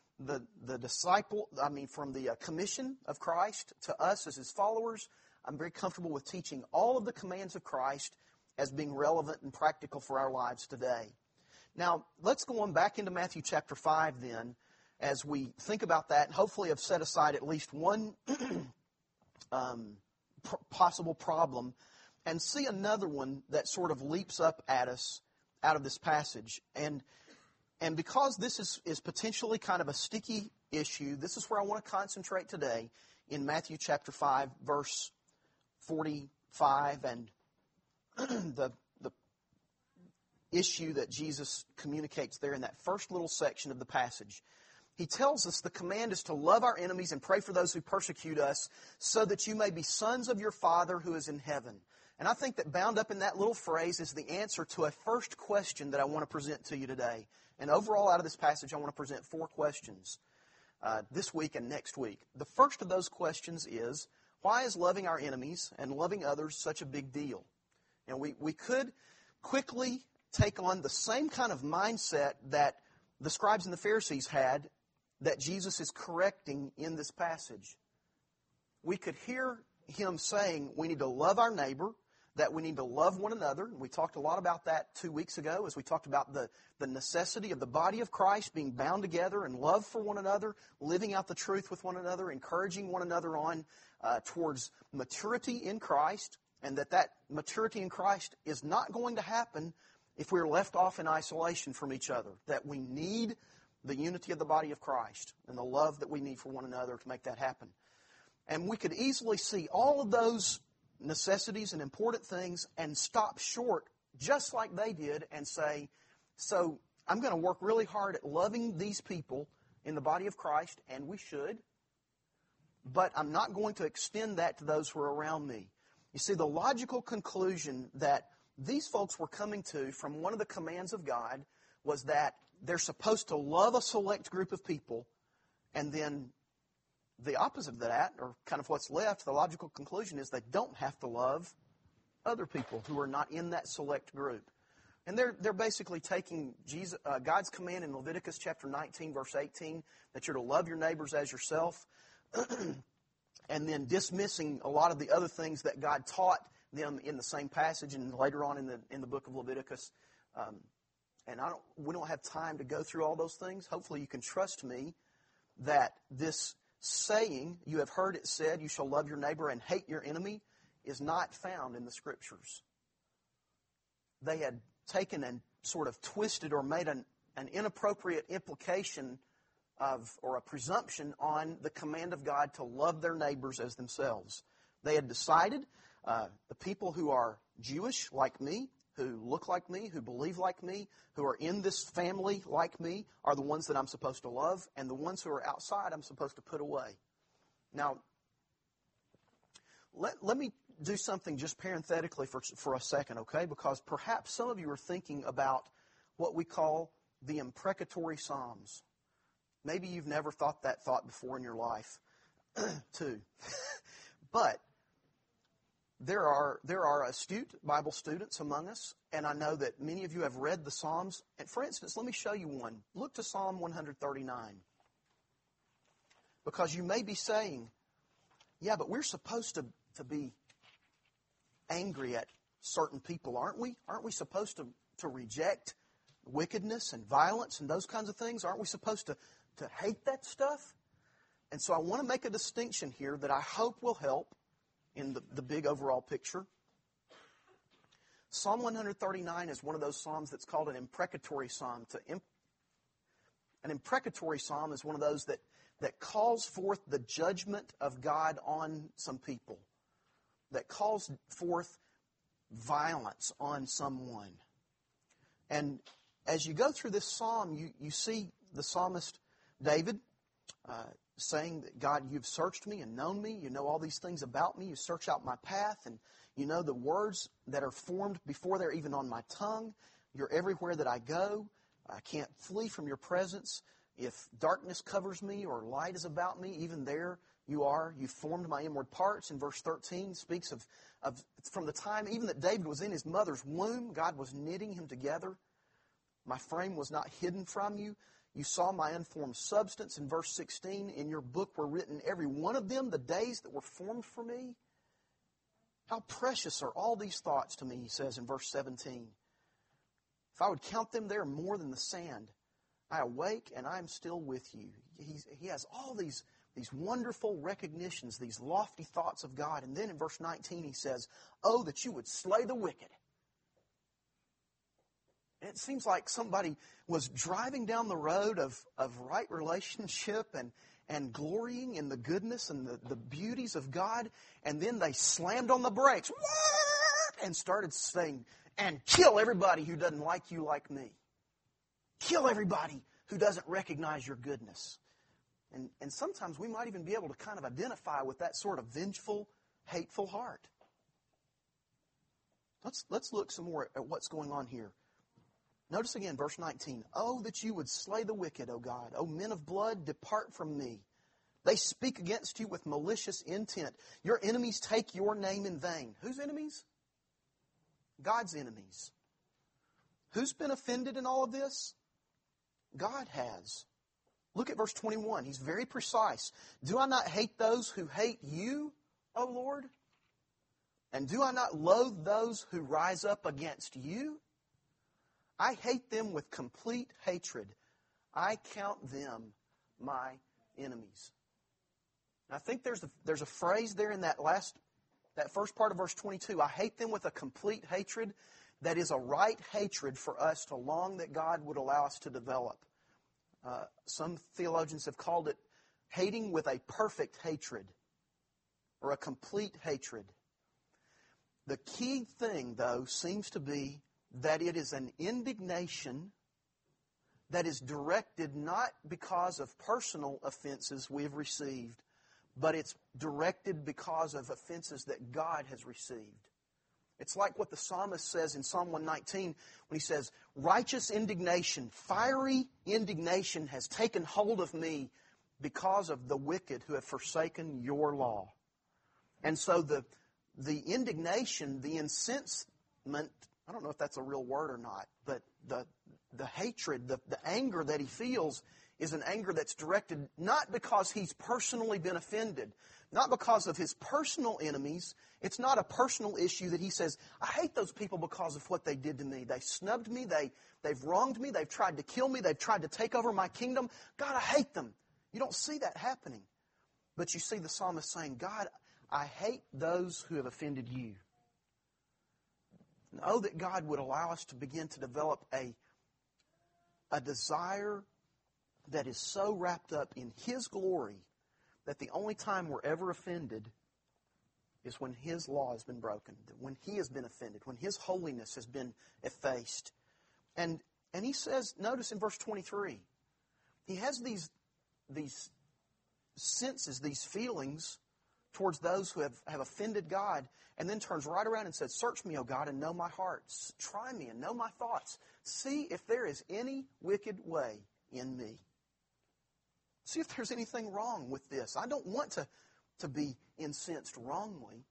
commission of Christ to us as his followers, I'm very comfortable with teaching all of the commands of Christ as being relevant and practical for our lives today. Now, let's go on back into Matthew chapter 5 then, as we think about that, and hopefully have set aside at least one possible problem, and see another one that sort of leaps up at us out of this passage. And because this is potentially kind of a sticky issue, this is where I want to concentrate today in Matthew chapter 5, verse 45, and the issue that Jesus communicates there in that first little section of the passage. He tells us the command is to love our enemies and pray for those who persecute us, so that you may be sons of your Father who is in heaven. And I think that bound up in that little phrase is the answer to a first question that I want to present to you today. And overall, out of this passage, I want to present 4 questions this week and next week. The first of those questions is, why is loving our enemies and loving others such a big deal? And we could quickly take on the same kind of mindset that the scribes and the Pharisees had that Jesus is correcting in this passage. We could hear him saying we need to love our neighbor, that we need to love one another. And we talked a lot about that 2 weeks ago as we talked about the necessity of the body of Christ being bound together in love for one another, living out the truth with one another, encouraging one another on towards maturity in Christ, and that maturity in Christ is not going to happen if we're left off in isolation from each other, that we need the unity of the body of Christ and the love that we need for one another to make that happen. And we could easily see all of those necessities and important things and stop short just like they did and say, so I'm going to work really hard at loving these people in the body of Christ, and we should, but I'm not going to extend that to those who are around me. You see, the logical conclusion that these folks were coming to from one of the commands of God was that they're supposed to love a select group of people, and then the opposite of that, or kind of what's left, the logical conclusion is they don't have to love other people who are not in that select group. And they're basically taking God's command in Leviticus chapter 19, verse 18, that you're to love your neighbors as yourself, and then dismissing a lot of the other things that God taught them in the same passage and later on in the book of Leviticus. And we don't have time to go through all those things. Hopefully you can trust me that this saying, you have heard it said, you shall love your neighbor and hate your enemy, is not found in the Scriptures. They had taken and sort of twisted or made an inappropriate implication of, or a presumption on the command of God to love their neighbors as themselves. They had decided The people who are Jewish like me, who look like me, who believe like me, who are in this family like me, are the ones that I'm supposed to love, and the ones who are outside I'm supposed to put away. Now, let me do something just parenthetically for a second, okay? Because perhaps some of you are thinking about what we call the imprecatory Psalms. Maybe you've never thought that thought before in your life, too. But there are astute Bible students among us, and I know that many of you have read the Psalms. And for instance, let me show you one. Look to Psalm 139. Because you may be saying, yeah, but we're supposed to be angry at certain people, aren't we? Aren't we supposed to reject wickedness and violence and those kinds of things? Aren't we supposed to hate that stuff? And so I want to make a distinction here that I hope will help in the big overall picture. Psalm 139 is one of those psalms that's called an imprecatory psalm. An imprecatory psalm is one of those that calls forth the judgment of God on some people, that calls forth violence on someone. And as you go through this psalm, you see the psalmist David saying that, God, you've searched me and known me. You know all these things about me. You search out my path, and you know the words that are formed before they're even on my tongue. You're everywhere that I go. I can't flee from your presence. If darkness covers me or light is about me, even there you are. You formed my inward parts. In verse 13 speaks of from the time even that David was in his mother's womb, God was knitting him together. My frame was not hidden from you. You saw my unformed substance. In verse 16, in your book were written, every one of them, the days that were formed for me. How precious are all these thoughts to me, he says in verse 17. If I would count them, they are more than the sand. I awake and I am still with you. He has all these wonderful recognitions, these lofty thoughts of God. And then in verse 19 he says, oh, that you would slay the wicked. And it seems like somebody was driving down the road of right relationship and glorying in the goodness and the beauties of God, and then they slammed on the brakes and started saying, and kill everybody who doesn't like you like me. Kill everybody who doesn't recognize your goodness. And sometimes we might even be able to kind of identify with that sort of vengeful, hateful heart. Let's look some more at what's going on here. Notice again, verse 19. Oh, that you would slay the wicked, O God. O men of blood, depart from me. They speak against you with malicious intent. Your enemies take your name in vain. Whose enemies? God's enemies. Who's been offended in all of this? God has. Look at verse 21. He's very precise. Do I not hate those who hate you, O Lord? And do I not loathe those who rise up against you? I hate them with complete hatred. I count them my enemies. And I think there's a phrase there in that first part of verse 22. I hate them with a complete hatred. That is a right hatred for us to long that God would allow us to develop. Some theologians have called it hating with a perfect hatred or a complete hatred. The key thing, though, seems to be that it is an indignation that is directed not because of personal offenses we have received, but it's directed because of offenses that God has received. It's like what the psalmist says in Psalm 119 when he says, righteous indignation, fiery indignation has taken hold of me because of the wicked who have forsaken your law. And so the indignation, the incensement, I don't know if that's a real word or not, but the hatred, the anger that he feels is an anger that's directed not because he's personally been offended, not because of his personal enemies. It's not a personal issue that he says, I hate those people because of what they did to me. They snubbed me. They've wronged me. They've tried to kill me. They've tried to take over my kingdom. God, I hate them. You don't see that happening. But you see the psalmist saying, God, I hate those who have offended you. And oh, that God would allow us to begin to develop a desire that is so wrapped up in His glory that the only time we're ever offended is when His law has been broken, when He has been offended, when His holiness has been effaced. And He says, notice in verse 23, He has these senses, these feelings towards those who have offended God, and then turns right around and says, search me, O God, and know my heart. Try me and know my thoughts. See if there is any wicked way in me. See if there's anything wrong with this. I don't want to be incensed wrongly.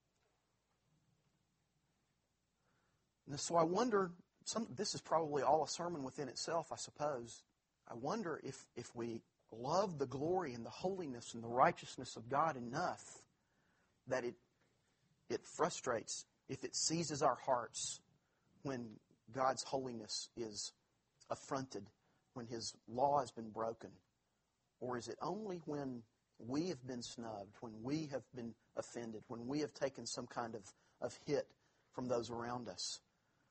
And so I wonder, this is probably all a sermon within itself, I suppose. I wonder if we love the glory and the holiness and the righteousness of God enough that it frustrates, if it seizes our hearts when God's holiness is affronted, when His law has been broken. Or is it only when we have been snubbed, when we have been offended, when we have taken some kind of hit from those around us?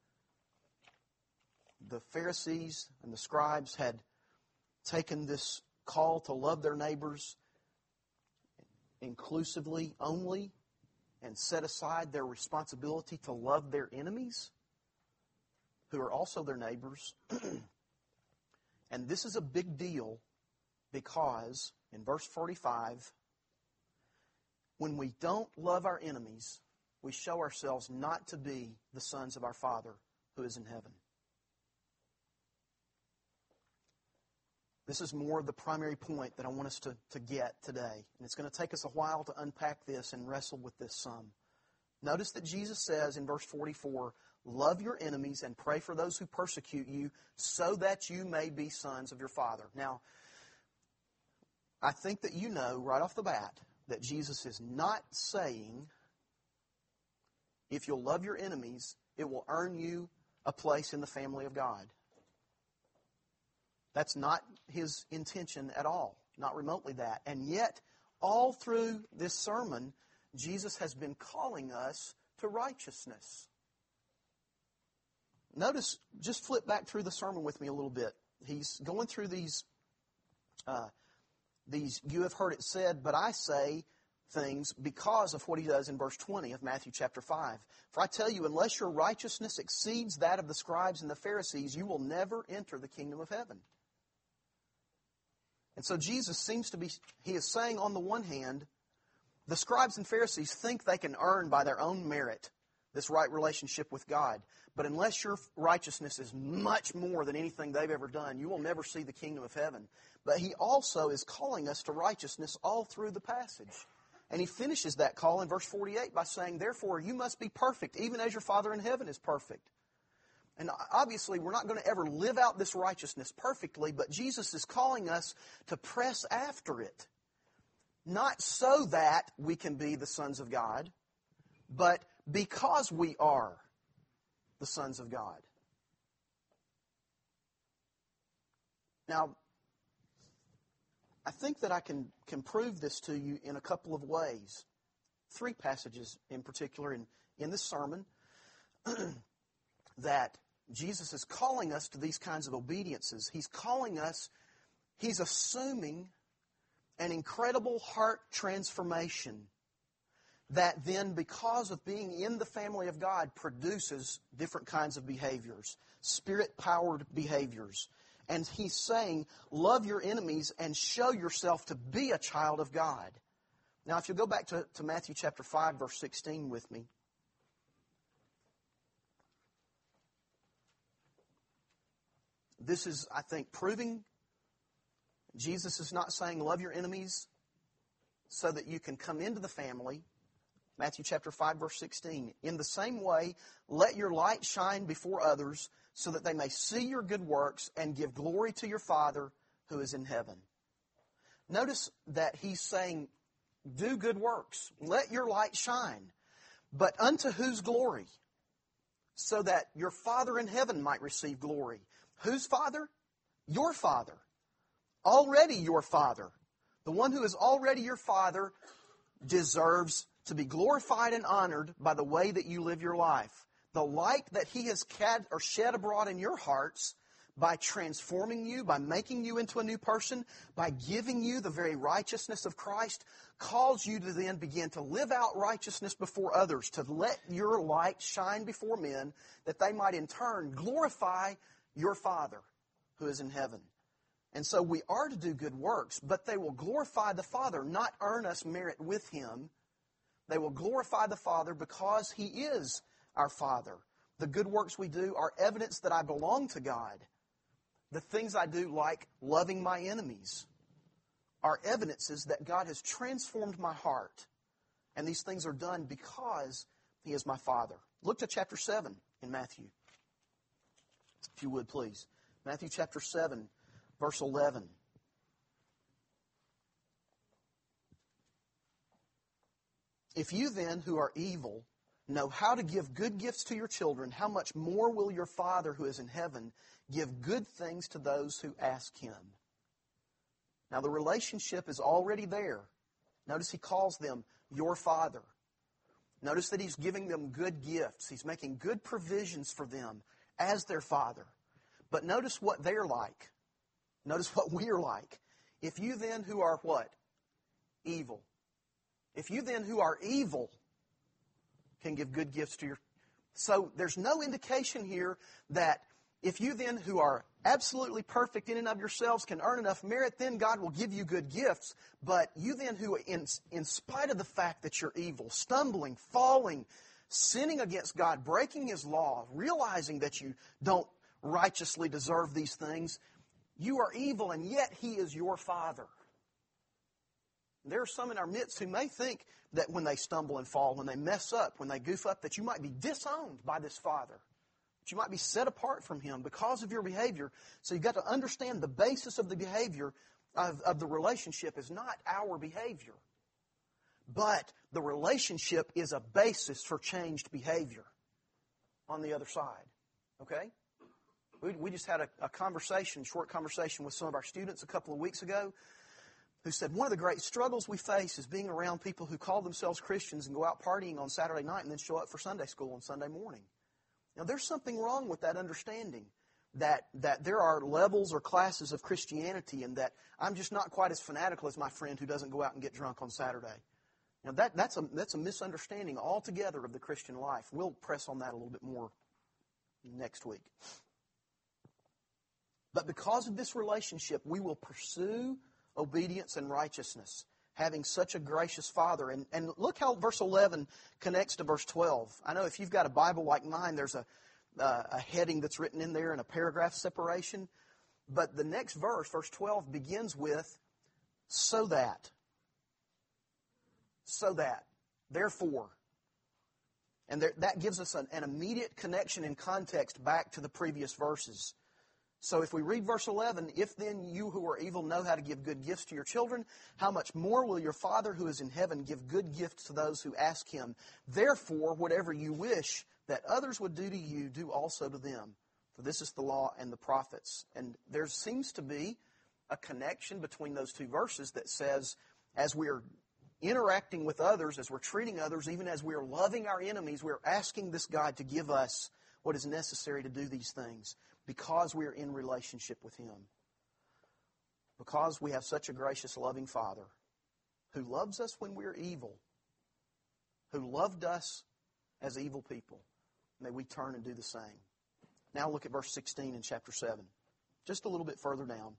The Pharisees and the scribes had taken this call to love their neighbors inclusively only and set aside their responsibility to love their enemies, who are also their neighbors. And this is a big deal because, in verse 45, when we don't love our enemies, we show ourselves not to be the sons of our Father who is in heaven. This is more of the primary point that I want us to get today. And it's going to take us a while to unpack this and wrestle with this some. Notice that Jesus says in verse 44, love your enemies and pray for those who persecute you so that you may be sons of your Father. Now, I think that you know right off the bat that Jesus is not saying if you'll love your enemies, it will earn you a place in the family of God. That's not His intention at all, not remotely that. And yet, all through this sermon, Jesus has been calling us to righteousness. Notice, just flip back through the sermon with me a little bit. He's going through these you have heard it said, but I say things because of what He does in verse 20 of Matthew chapter 5. For I tell you, unless your righteousness exceeds that of the scribes and the Pharisees, you will never enter the kingdom of heaven. And so Jesus seems to be, He is saying on the one hand, the scribes and Pharisees think they can earn by their own merit this right relationship with God. But unless your righteousness is much more than anything they've ever done, you will never see the kingdom of heaven. But He also is calling us to righteousness all through the passage. And He finishes that call in verse 48 by saying, therefore you must be perfect, even as your Father in heaven is perfect. And obviously, we're not going to ever live out this righteousness perfectly, but Jesus is calling us to press after it. Not so that we can be the sons of God, but because we are the sons of God. Now, I think that I can prove this to you in a couple of ways. 3 passages in particular in this sermon that Jesus is calling us to these kinds of obediences. He's calling us, He's assuming an incredible heart transformation that then, because of being in the family of God, produces different kinds of behaviors, Spirit-powered behaviors. And He's saying, love your enemies and show yourself to be a child of God. Now, if you go back to Matthew chapter 5, verse 16 with me. This is, I think, proving Jesus is not saying love your enemies so that you can come into the family. Matthew chapter 5, verse 16. In the same way, let your light shine before others so that they may see your good works and give glory to your Father who is in heaven. Notice that He's saying, do good works. Let your light shine. But unto whose glory? So that your Father in heaven might receive glory. Whose Father? Your Father. Already your Father. The one who is already your Father deserves to be glorified and honored by the way that you live your life. The light that He has shed abroad in your hearts by transforming you, by making you into a new person, by giving you the very righteousness of Christ, calls you to then begin to live out righteousness before others, to let your light shine before men, that they might in turn glorify your Father who is in heaven. And so we are to do good works, but they will glorify the Father, not earn us merit with Him. They will glorify the Father because He is our Father. The good works we do are evidence that I belong to God. The things I do, like loving my enemies, are evidences that God has transformed my heart. And these things are done because He is my Father. Look to chapter 7 in Matthew, if you would, please. Matthew chapter 7, verse 11. If you then, who are evil, know how to give good gifts to your children, how much more will your Father who is in heaven give good things to those who ask Him? Now the relationship is already there. Notice He calls them your Father. Notice that He's giving them good gifts. He's making good provisions for them as their Father. But notice what they're like. Notice what we're like. If you then who are what? Evil. If you then who are evil can give good gifts to your... So there's no indication here that if you then who are absolutely perfect in and of yourselves can earn enough merit, then God will give you good gifts. But you then who, in spite of the fact that you're evil, stumbling, falling, sinning against God, breaking His law, realizing that you don't righteously deserve these things, you are evil, and yet He is your Father. There are some in our midst who may think that when they stumble and fall, when they mess up, when they goof up, that you might be disowned by this Father. That you might be set apart from Him because of your behavior. So you've got to understand the basis of the behavior of the relationship is not our behavior. But the relationship is a basis for changed behavior on the other side. Okay? We just had a conversation, short conversation with some of our students a couple of weeks ago who said one of the great struggles we face is being around people who call themselves Christians and go out partying on Saturday night and then show up for Sunday school on Sunday morning. Now, there's something wrong with that understanding that there are levels or classes of Christianity and that I'm just not quite as fanatical as my friend who doesn't go out and get drunk on Saturday. Now, that's a misunderstanding altogether of the Christian life. We'll press on that a little bit more next week. But because of this relationship, we will pursue obedience and righteousness, having such a gracious Father. And look how verse 11 connects to verse 12. I know if you've got a Bible like mine, there's a heading that's written in there and a paragraph separation. But the next verse, verse 12, begins with, so that, therefore. And that gives us an immediate connection and context back to the previous verses. So if we read verse 11, if then you who are evil know how to give good gifts to your children, how much more will your Father who is in heaven give good gifts to those who ask Him? Therefore, whatever you wish that others would do to you, do also to them. For this is the law and the prophets. And there seems to be a connection between those two verses that says, as we are interacting with others, as we're treating others, even as we are loving our enemies, we're asking this God to give us what is necessary to do these things. Because we are in relationship with Him. Because we have such a gracious, loving Father who loves us when we're evil, who loved us as evil people. May we turn and do the same. Now look at verse 16 in chapter 7. Just a little bit further down.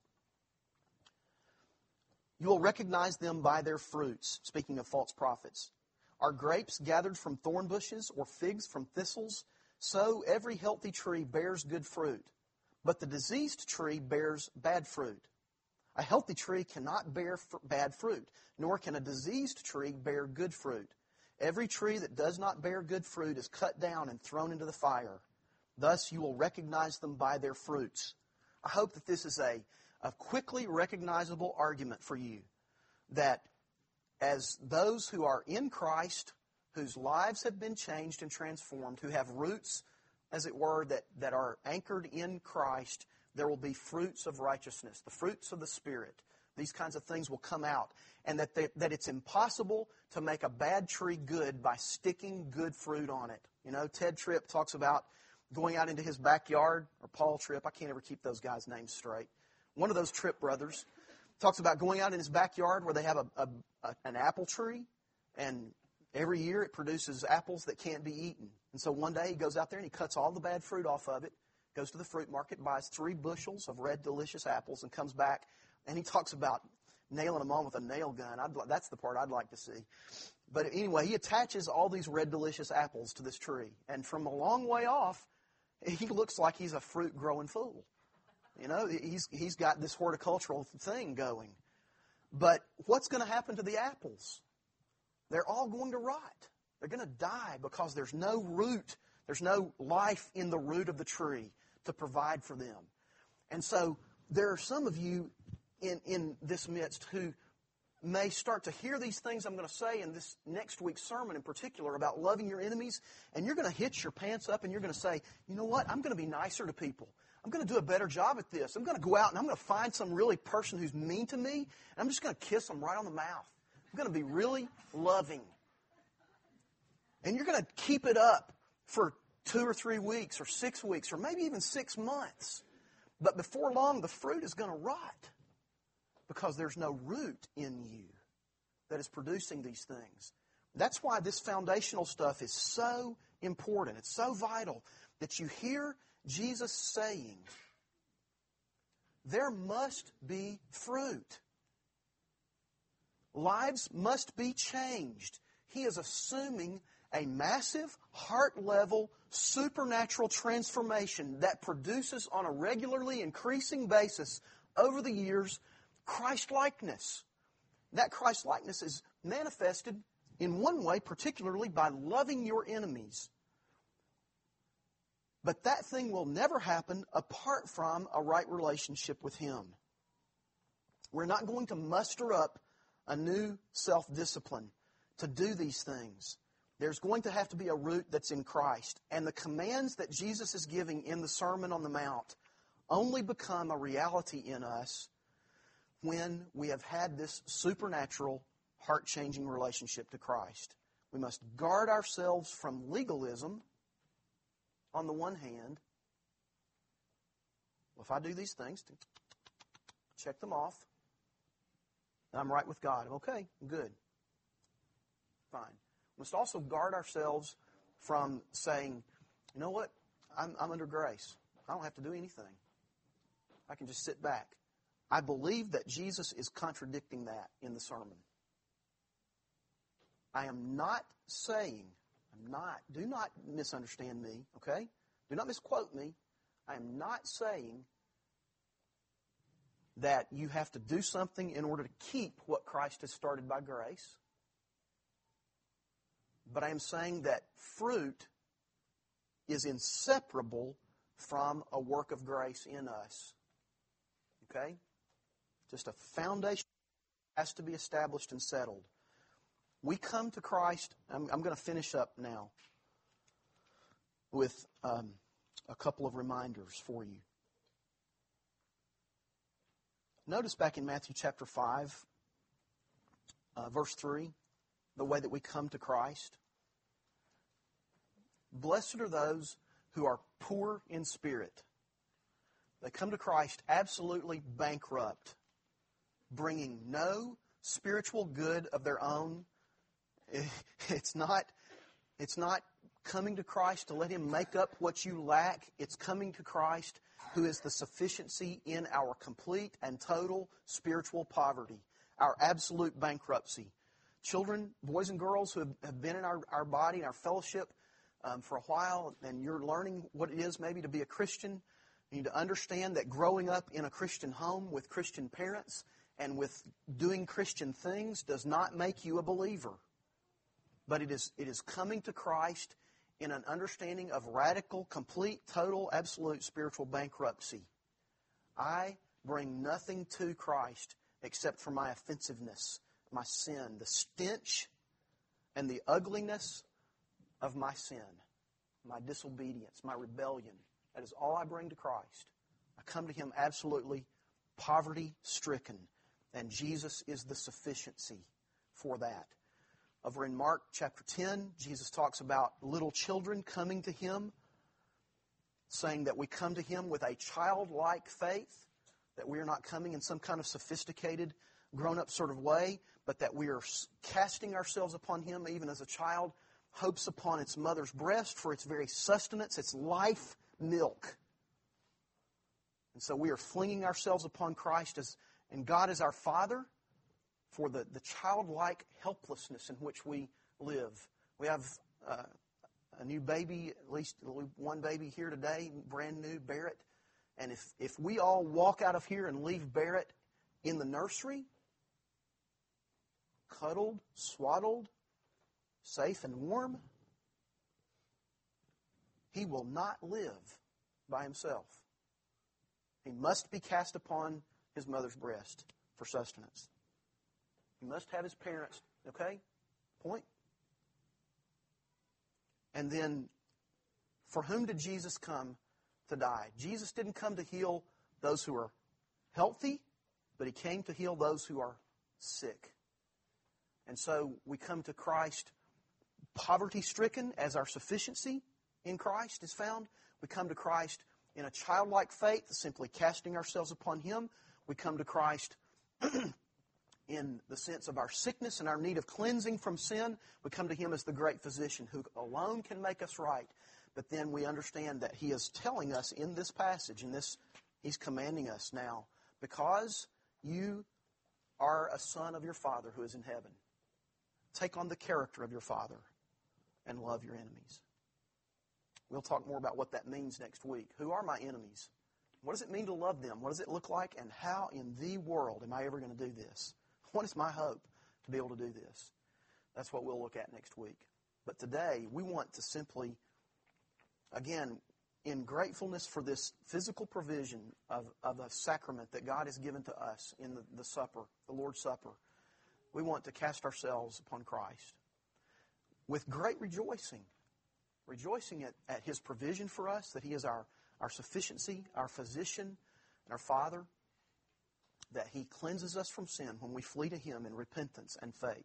You will recognize them by their fruits, speaking of false prophets. Are grapes gathered from thorn bushes or figs from thistles? So every healthy tree bears good fruit. But the diseased tree bears bad fruit. A healthy tree cannot bear bad fruit, nor can a diseased tree bear good fruit. Every tree that does not bear good fruit is cut down and thrown into the fire. Thus you will recognize them by their fruits. I hope that this is a quickly recognizable argument for you, that as those who are in Christ, whose lives have been changed and transformed, who have roots, as it were, that are anchored in Christ, there will be fruits of righteousness, the fruits of the Spirit. These kinds of things will come out. And that it's impossible to make a bad tree good by sticking good fruit on it. You know, Ted Tripp talks about going out into his backyard, or Paul Tripp, I can't ever keep those guys' names straight. One of those Tripp brothers talks about going out in his backyard where they have an apple tree, and every year it produces apples that can't be eaten. And so one day he goes out there and he cuts all the bad fruit off of it, goes to the fruit market, buys 3 bushels of red, delicious apples, and comes back, and he talks about nailing them on with a nail gun. That's the part I'd like to see. But anyway, he attaches all these red, delicious apples to this tree. And from a long way off, he looks like he's a fruit-growing fool. You know, he's got this horticultural thing going. But what's going to happen to the apples? They're all going to rot. They're going to die because there's no root. There's no life in the root of the tree to provide for them. And so there are some of you in this midst who may start to hear these things I'm going to say in this next week's sermon in particular about loving your enemies, and you're going to hitch your pants up and you're going to say, you know what, I'm going to be nicer to people. I'm going to do a better job at this. I'm going to go out and I'm going to find some really person who's mean to me, and I'm just going to kiss them right on the mouth. I'm going to be really loving. And you're going to keep it up for 2 or 3 weeks or 6 weeks or maybe even 6 months. But before long, the fruit is going to rot because there's no root in you that is producing these things. That's why this foundational stuff is so important. It's so vital that you hear Jesus saying, there must be fruit. Lives must be changed. He is assuming a massive, heart-level, supernatural transformation that produces on a regularly increasing basis over the years Christ-likeness. That Christ-likeness is manifested in one way, particularly by loving your enemies. But that thing will never happen apart from a right relationship with Him. We're not going to muster up a new self-discipline to do these things. There's going to have to be a root that's in Christ. And the commands that Jesus is giving in the Sermon on the Mount only become a reality in us when we have had this supernatural, heart-changing relationship to Christ. We must guard ourselves from legalism on the one hand. Well, if I do these things, check them off, I'm right with God. Okay, good. Fine. We must also guard ourselves from saying, you know what, I'm under grace. I don't have to do anything. I can just sit back. I believe that Jesus is contradicting that in the sermon. I am not saying, do not misunderstand me, okay? Do not misquote me. I am not saying that you have to do something in order to keep what Christ has started by grace. But I am saying that fruit is inseparable from a work of grace in us. Okay? Just a foundation has to be established and settled. We come to Christ. I'm going to finish up now with a couple of reminders for you. Notice back in Matthew chapter 5, verse 3, the way that we come to Christ. Blessed are those who are poor in spirit. They come to Christ absolutely bankrupt, bringing no spiritual good of their own. It's not coming to Christ to let Him make up what you lack. It's coming to Christ who is the sufficiency in our complete and total spiritual poverty, our absolute bankruptcy. Children, boys and girls who have been in our body, in our fellowship for a while, and you're learning what it is maybe to be a Christian, you need to understand that growing up in a Christian home with Christian parents and with doing Christian things does not make you a believer. But it is coming to Christ in an understanding of radical, complete, total, absolute spiritual bankruptcy. I bring nothing to Christ except for my offensiveness, my sin, the stench and the ugliness of my sin, my disobedience, my rebellion. That is all I bring to Christ. I come to Him absolutely poverty-stricken, and Jesus is the sufficiency for that. Over in Mark chapter 10, Jesus talks about little children coming to Him saying that we come to Him with a childlike faith, that we are not coming in some kind of sophisticated, grown-up sort of way, but that we are casting ourselves upon Him even as a child hopes upon its mother's breast for its very sustenance, its life milk. And so we are flinging ourselves upon Christ and God is our Father for the childlike helplessness in which we live. We have a new baby, at least one baby here today, brand new, Barrett. And if we all walk out of here and leave Barrett in the nursery, cuddled, swaddled, safe and warm, he will not live by himself. He must be cast upon his mother's breast for sustenance. He must have his parents, okay? Point. And then, for whom did Jesus come to die? Jesus didn't come to heal those who are healthy, but He came to heal those who are sick. And so we come to Christ poverty-stricken as our sufficiency in Christ is found. We come to Christ in a childlike faith, simply casting ourselves upon Him. We come to Christ in the sense of our sickness and our need of cleansing from sin. We come to Him as the great physician who alone can make us right. But then we understand that He is telling us in this passage, He's commanding us now, because you are a son of your Father who is in heaven. Take on the character of your Father and love your enemies. We'll talk more about what that means next week. Who are my enemies? What does it mean to love them? What does it look like? And how in the world am I ever going to do this? What is my hope to be able to do this? That's what we'll look at next week. But today, we want to simply, again, in gratefulness for this physical provision of a sacrament that God has given to us in the supper, the Lord's Supper, we want to cast ourselves upon Christ with great rejoicing. Rejoicing at His provision for us, that He is our sufficiency, our physician, and our Father, that He cleanses us from sin when we flee to Him in repentance and faith.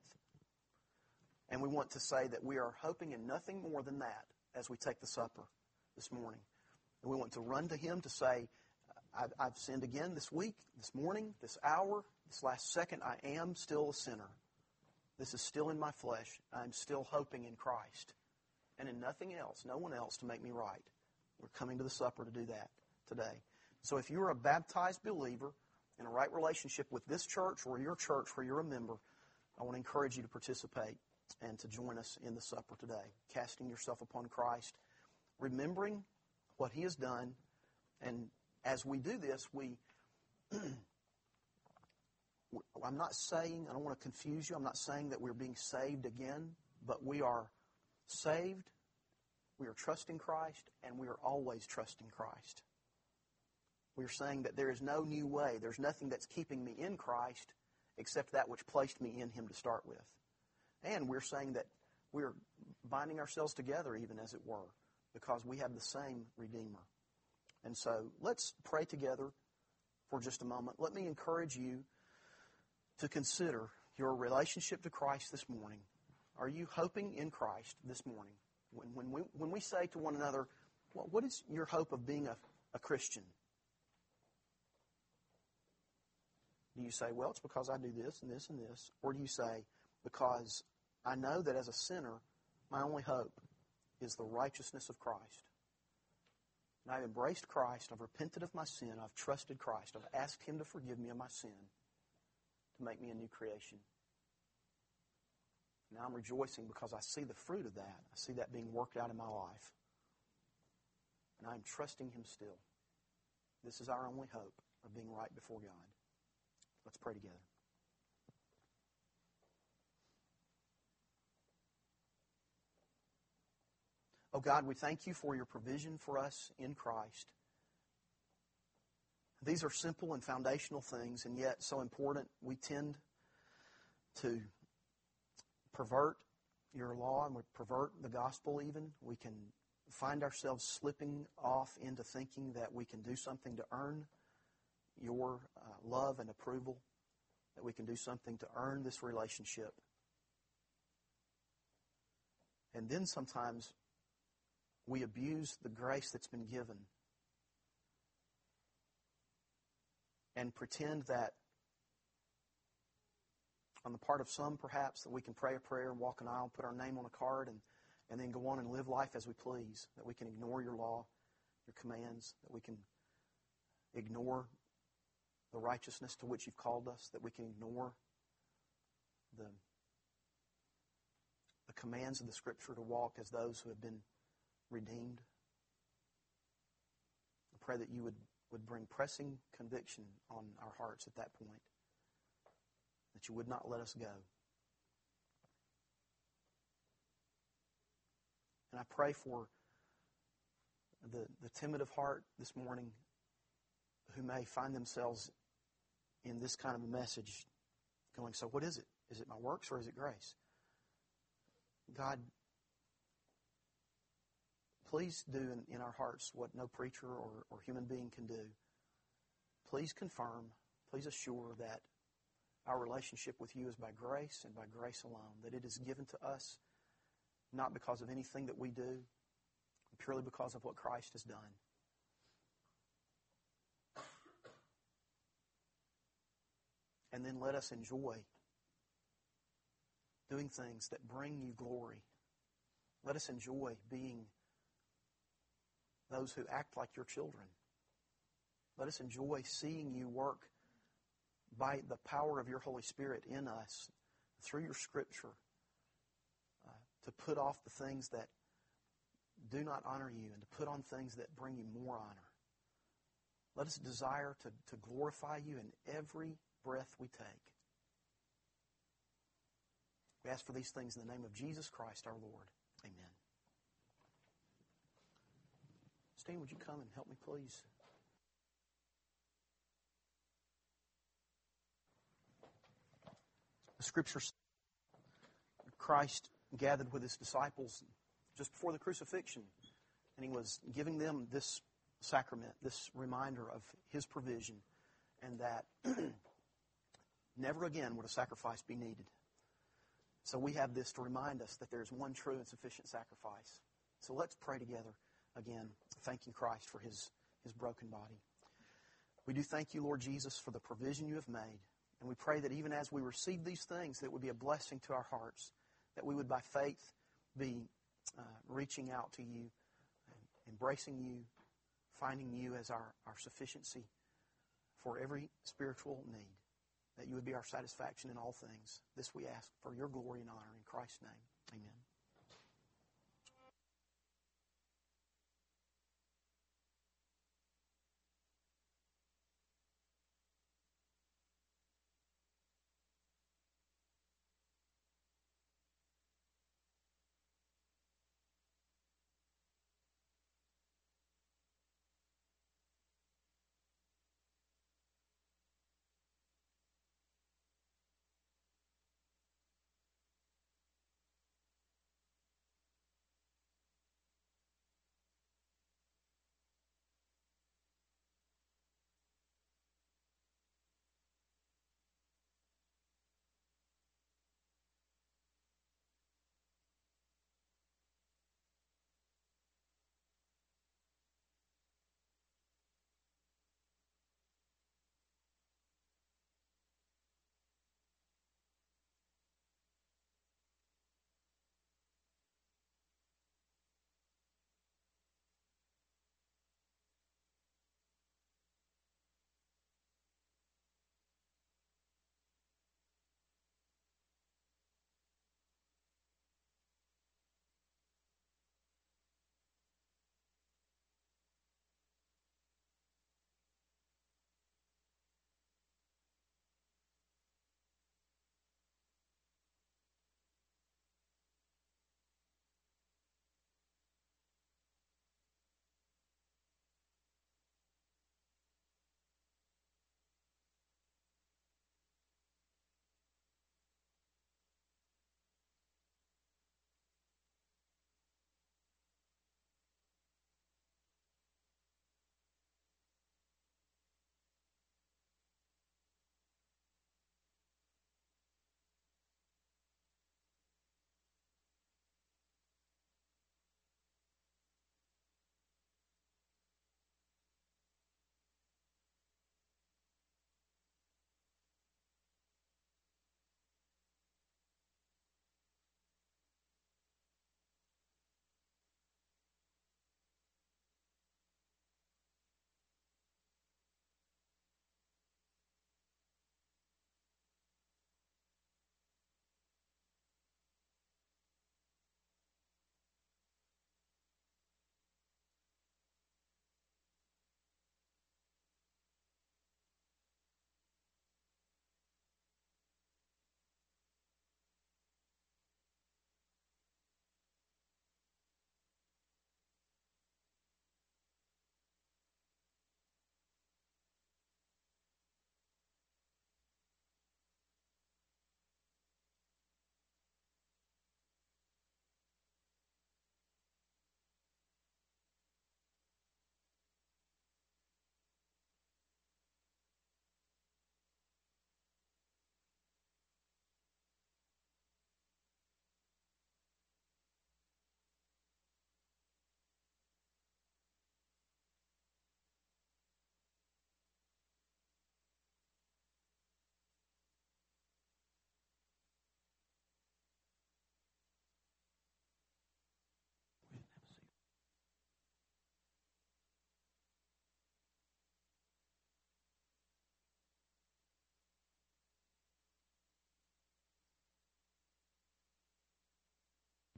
And we want to say that we are hoping in nothing more than that as we take the supper this morning. And we want to run to Him to say, I've sinned again this week, this morning, this hour, this last second. I am still a sinner. This is still in my flesh. I'm still hoping in Christ. And in nothing else, no one else to make me right. We're coming to the supper to do that today. So if you're a baptized believer in a right relationship with this church or your church where you're a member, I want to encourage you to participate and to join us in the supper today, casting yourself upon Christ, remembering what He has done. And as we do this, I'm not saying, I don't want to confuse you, I'm not saying that we're being saved again, but we are saved, we are trusting Christ, and we are always trusting Christ. We are saying that there is no new way. There's nothing that's keeping me in Christ except that which placed me in Him to start with. And we're saying that we're binding ourselves together even, as it were, because we have the same Redeemer. And so let's pray together for just a moment. Let me encourage you to consider your relationship to Christ this morning. Are you hoping in Christ this morning? When we say to one another, well, what is your hope of being a Christian? Do you say, well, it's because I do this and this and this? Or do you say, because I know that as a sinner, my only hope is the righteousness of Christ. And I've embraced Christ, I've repented of my sin, I've trusted Christ, I've asked Him to forgive me of my sin, to make me a new creation. Now I'm rejoicing because I see the fruit of that. I see that being worked out in my life. And I'm trusting Him still. This is our only hope of being right before God. Let's pray together. Oh God, we thank You for Your provision for us in Christ. These are simple and foundational things, and yet so important. We tend to pervert Your law, and we pervert the gospel even. We can find ourselves slipping off into thinking that we can do something to earn Your love and approval, that we can do something to earn this relationship. And then sometimes we abuse the grace that's been given and pretend that on the part of some, perhaps, that we can pray a prayer and walk an aisle, put our name on a card, and then go on and live life as we please, that we can ignore your law, your commands, that we can ignore the righteousness to which you've called us, that we can ignore the commands of the Scripture to walk as those who have been redeemed. I pray that you would bring pressing conviction on our hearts at that point, that you would not let us go. And I pray for the timid of heart this morning who may find themselves in this kind of a message going, so what is it? Is it my works or is it grace? God, please do in our hearts what no preacher or human being can do. Please confirm, please assure that our relationship with you is by grace and by grace alone, that it is given to us not because of anything that we do, purely because of what Christ has done. And then let us enjoy doing things that bring you glory. Let us enjoy being those who act like your children. Let us enjoy seeing you work by the power of your Holy Spirit in us, through your Scripture, to put off the things that do not honor you and to put on things that bring you more honor. Let us desire to glorify you in every breath we take. We ask for these things in the name of Jesus Christ our Lord. Amen. Steen, would you come and help me, please? The Scripture says Christ gathered with His disciples just before the crucifixion, and He was giving them this sacrament, this reminder of His provision, and that never again would a sacrifice be needed. So we have this to remind us that there is one true and sufficient sacrifice. So let's pray together again, thanking Christ for His broken body. We do thank you, Lord Jesus, for the provision you have made. And we pray that even as we receive these things, that it would be a blessing to our hearts, that we would by faith be reaching out to you, embracing you, finding you as our sufficiency for every spiritual need, that you would be our satisfaction in all things. This we ask for your glory and honor in Christ's name. Amen.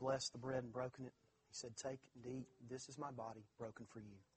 blessed the bread and broken it. He said, "Take and eat. This is my body broken for you."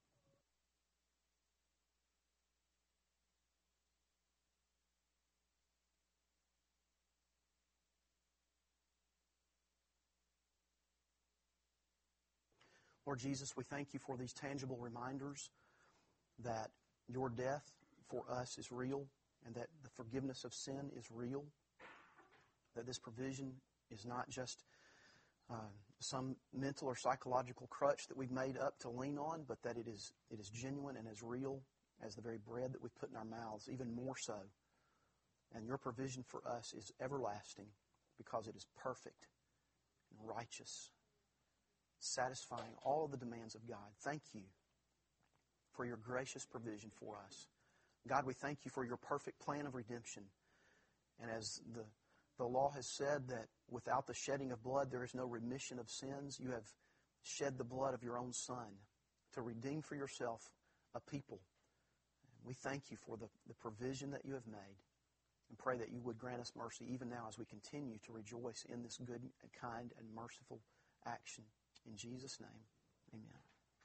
Lord Jesus, we thank you for these tangible reminders that your death for us is real and that the forgiveness of sin is real, that this provision is not just some mental or psychological crutch that we've made up to lean on, but that it is genuine and as real as the very bread that we put in our mouths, even more so. And your provision for us is everlasting because it is perfect and righteous, satisfying all of the demands of God. Thank you for your gracious provision for us. God, we thank you for your perfect plan of redemption. And as the law has said that without the shedding of blood there is no remission of sins, you have shed the blood of your own Son to redeem for yourself a people. We thank you for the provision that you have made and pray that you would grant us mercy even now as we continue to rejoice in this good and kind and merciful action. In Jesus' name, amen.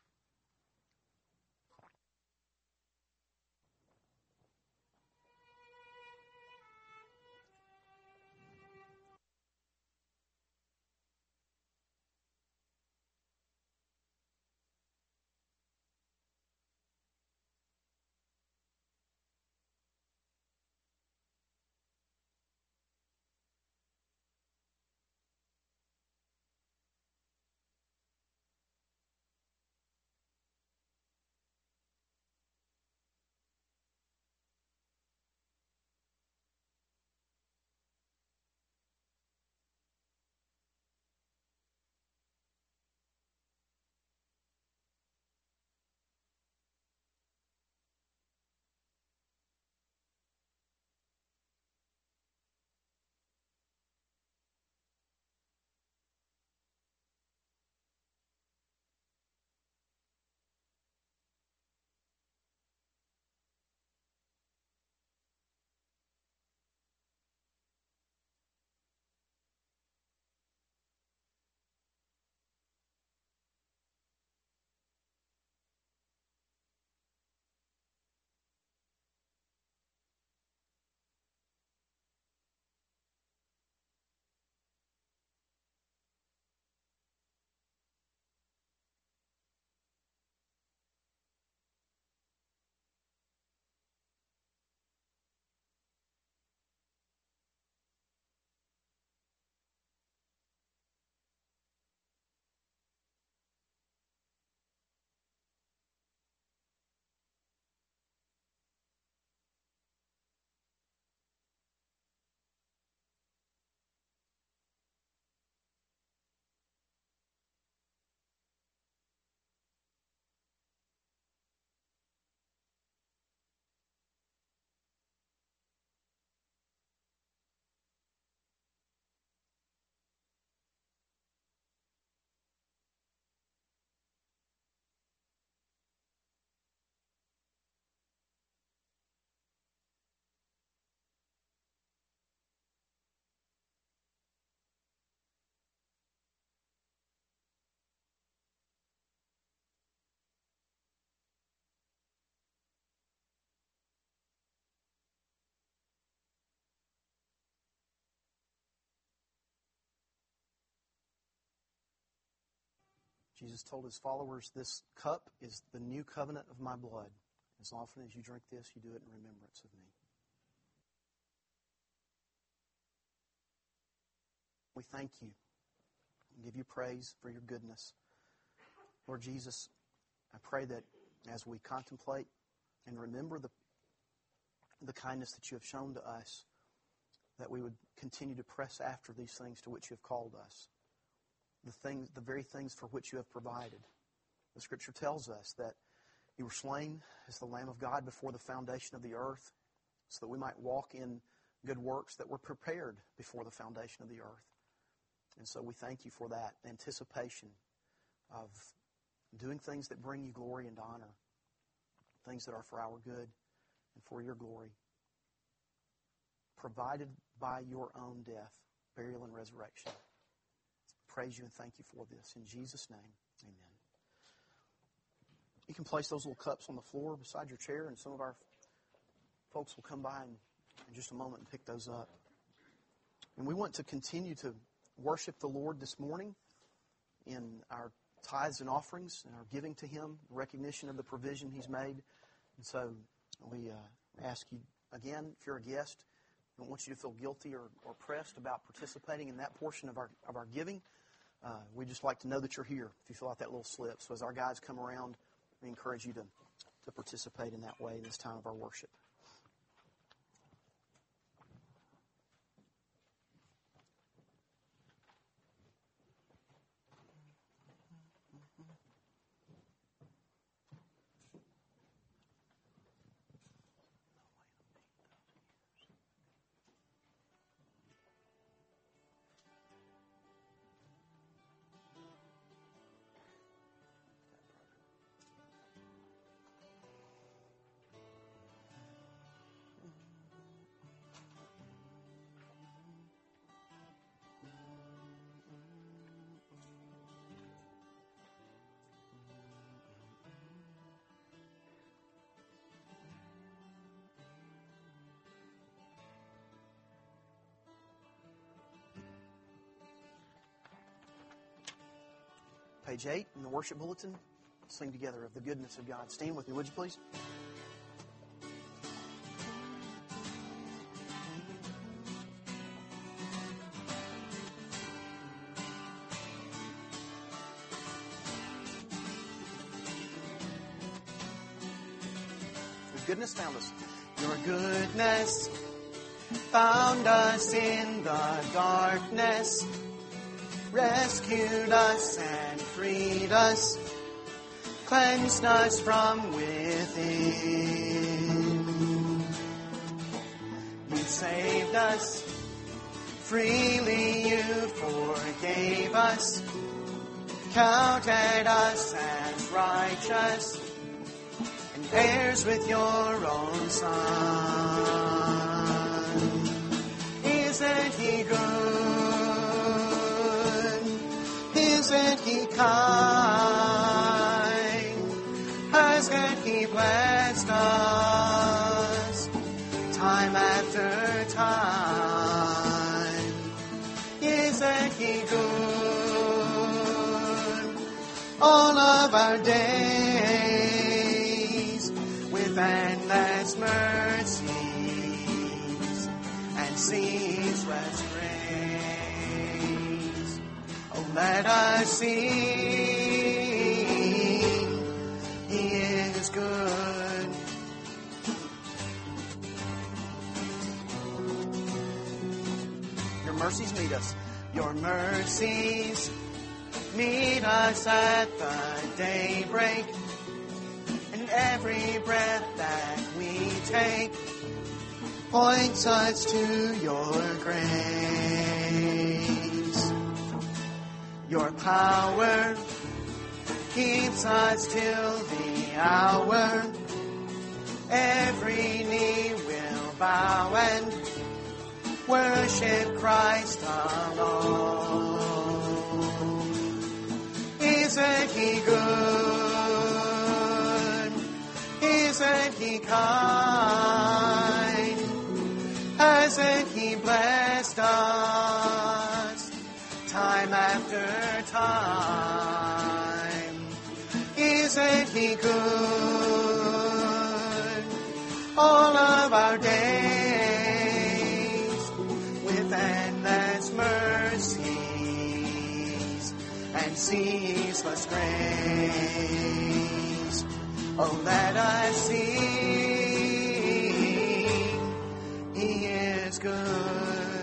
Jesus told his followers, "This cup is the new covenant of my blood. As often as you drink this, you do it in remembrance of me." We thank you and give you praise for your goodness. Lord Jesus, I pray that as we contemplate and remember the kindness that you have shown to us, that we would continue to press after these things to which you have called us. The very things for which you have provided. The Scripture tells us that you were slain as the Lamb of God before the foundation of the earth, so that we might walk in good works that were prepared before the foundation of the earth. And so we thank you for that anticipation of doing things that bring you glory and honor, things that are for our good and for your glory, provided by your own death, burial, and resurrection. praise you and thank you for this. In Jesus' name, amen. You can place those little cups on the floor beside your chair, and some of our folks will come by in just a moment and pick those up. And we want to continue to worship the Lord this morning in our tithes and offerings and our giving to Him, recognition of the provision He's made. And so we ask you again, if you're a guest, we don't want you to feel guilty or pressed about participating in that portion of our giving. We'd just like to know that you're here if you fill out that little slip. So as our guys come around, we encourage you to participate in that way in this time of our worship. Page 8 in the worship bulletin. Sing together of the goodness of God. Stand with me, would you please? Your goodness found us. Your goodness found us in the darkness, rescued us and freed us, cleansed us from within. You saved us, freely you forgave us, counted us as righteous, and heirs with your own Son. Isn't He good? Isn't He kind? Hasn't He blessed us time after time? Isn't He good all of our days with endless mercies and ceaseless grace? Oh, let us sing, He is good. Your mercies meet us. Your mercies meet us at the daybreak, and every breath that we take points us to your grace. Your power keeps us till the hour. Every knee will bow and worship Christ alone. Isn't He good? Isn't He kind? Hasn't He blessed us time after time? Isn't He good all of our days with endless mercies and ceaseless grace? Oh, let us sing, He is good.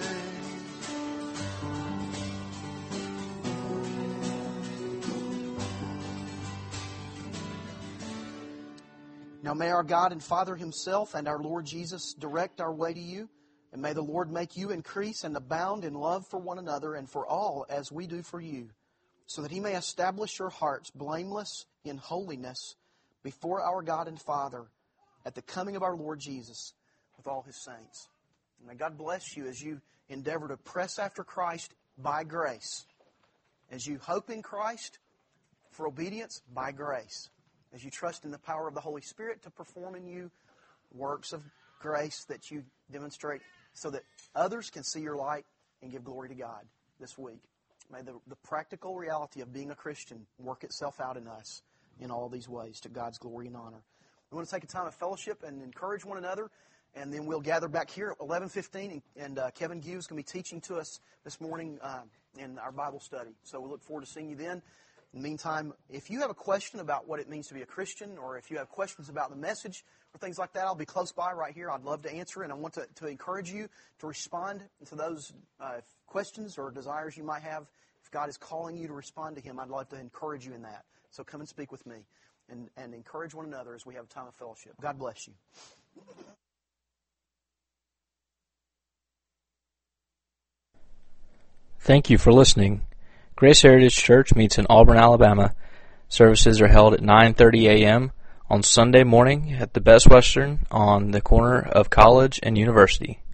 Now may our God and Father Himself and our Lord Jesus direct our way to you, and may the Lord make you increase and abound in love for one another and for all as we do for you, so that He may establish your hearts blameless in holiness before our God and Father at the coming of our Lord Jesus with all His saints. And may God bless you as you endeavor to press after Christ by grace As you hope in Christ for obedience, by grace. As you trust in the power of the Holy Spirit to perform in you works of grace that you demonstrate so that others can see your light and give glory to God this week. May the practical reality of being a Christian work itself out in us in all these ways to God's glory and honor. We want to take a time of fellowship and encourage one another, and then we'll gather back here at 11:15, and Kevin Hughes is going to be teaching to us this morning in our Bible study. So we look forward to seeing you then. In the meantime, if you have a question about what it means to be a Christian, or if you have questions about the message or things like that, I'll be close by right here. I'd love to answer, and I want to encourage you to respond to those questions or desires you might have. If God is calling you to respond to Him, I'd love to encourage you in that. So come and speak with me and encourage one another as we have a time of fellowship. God bless you. Thank you for listening. Grace Heritage Church meets in Auburn, Alabama. Services are held at 9:30 a.m. on Sunday morning at the Best Western on the corner of College and University.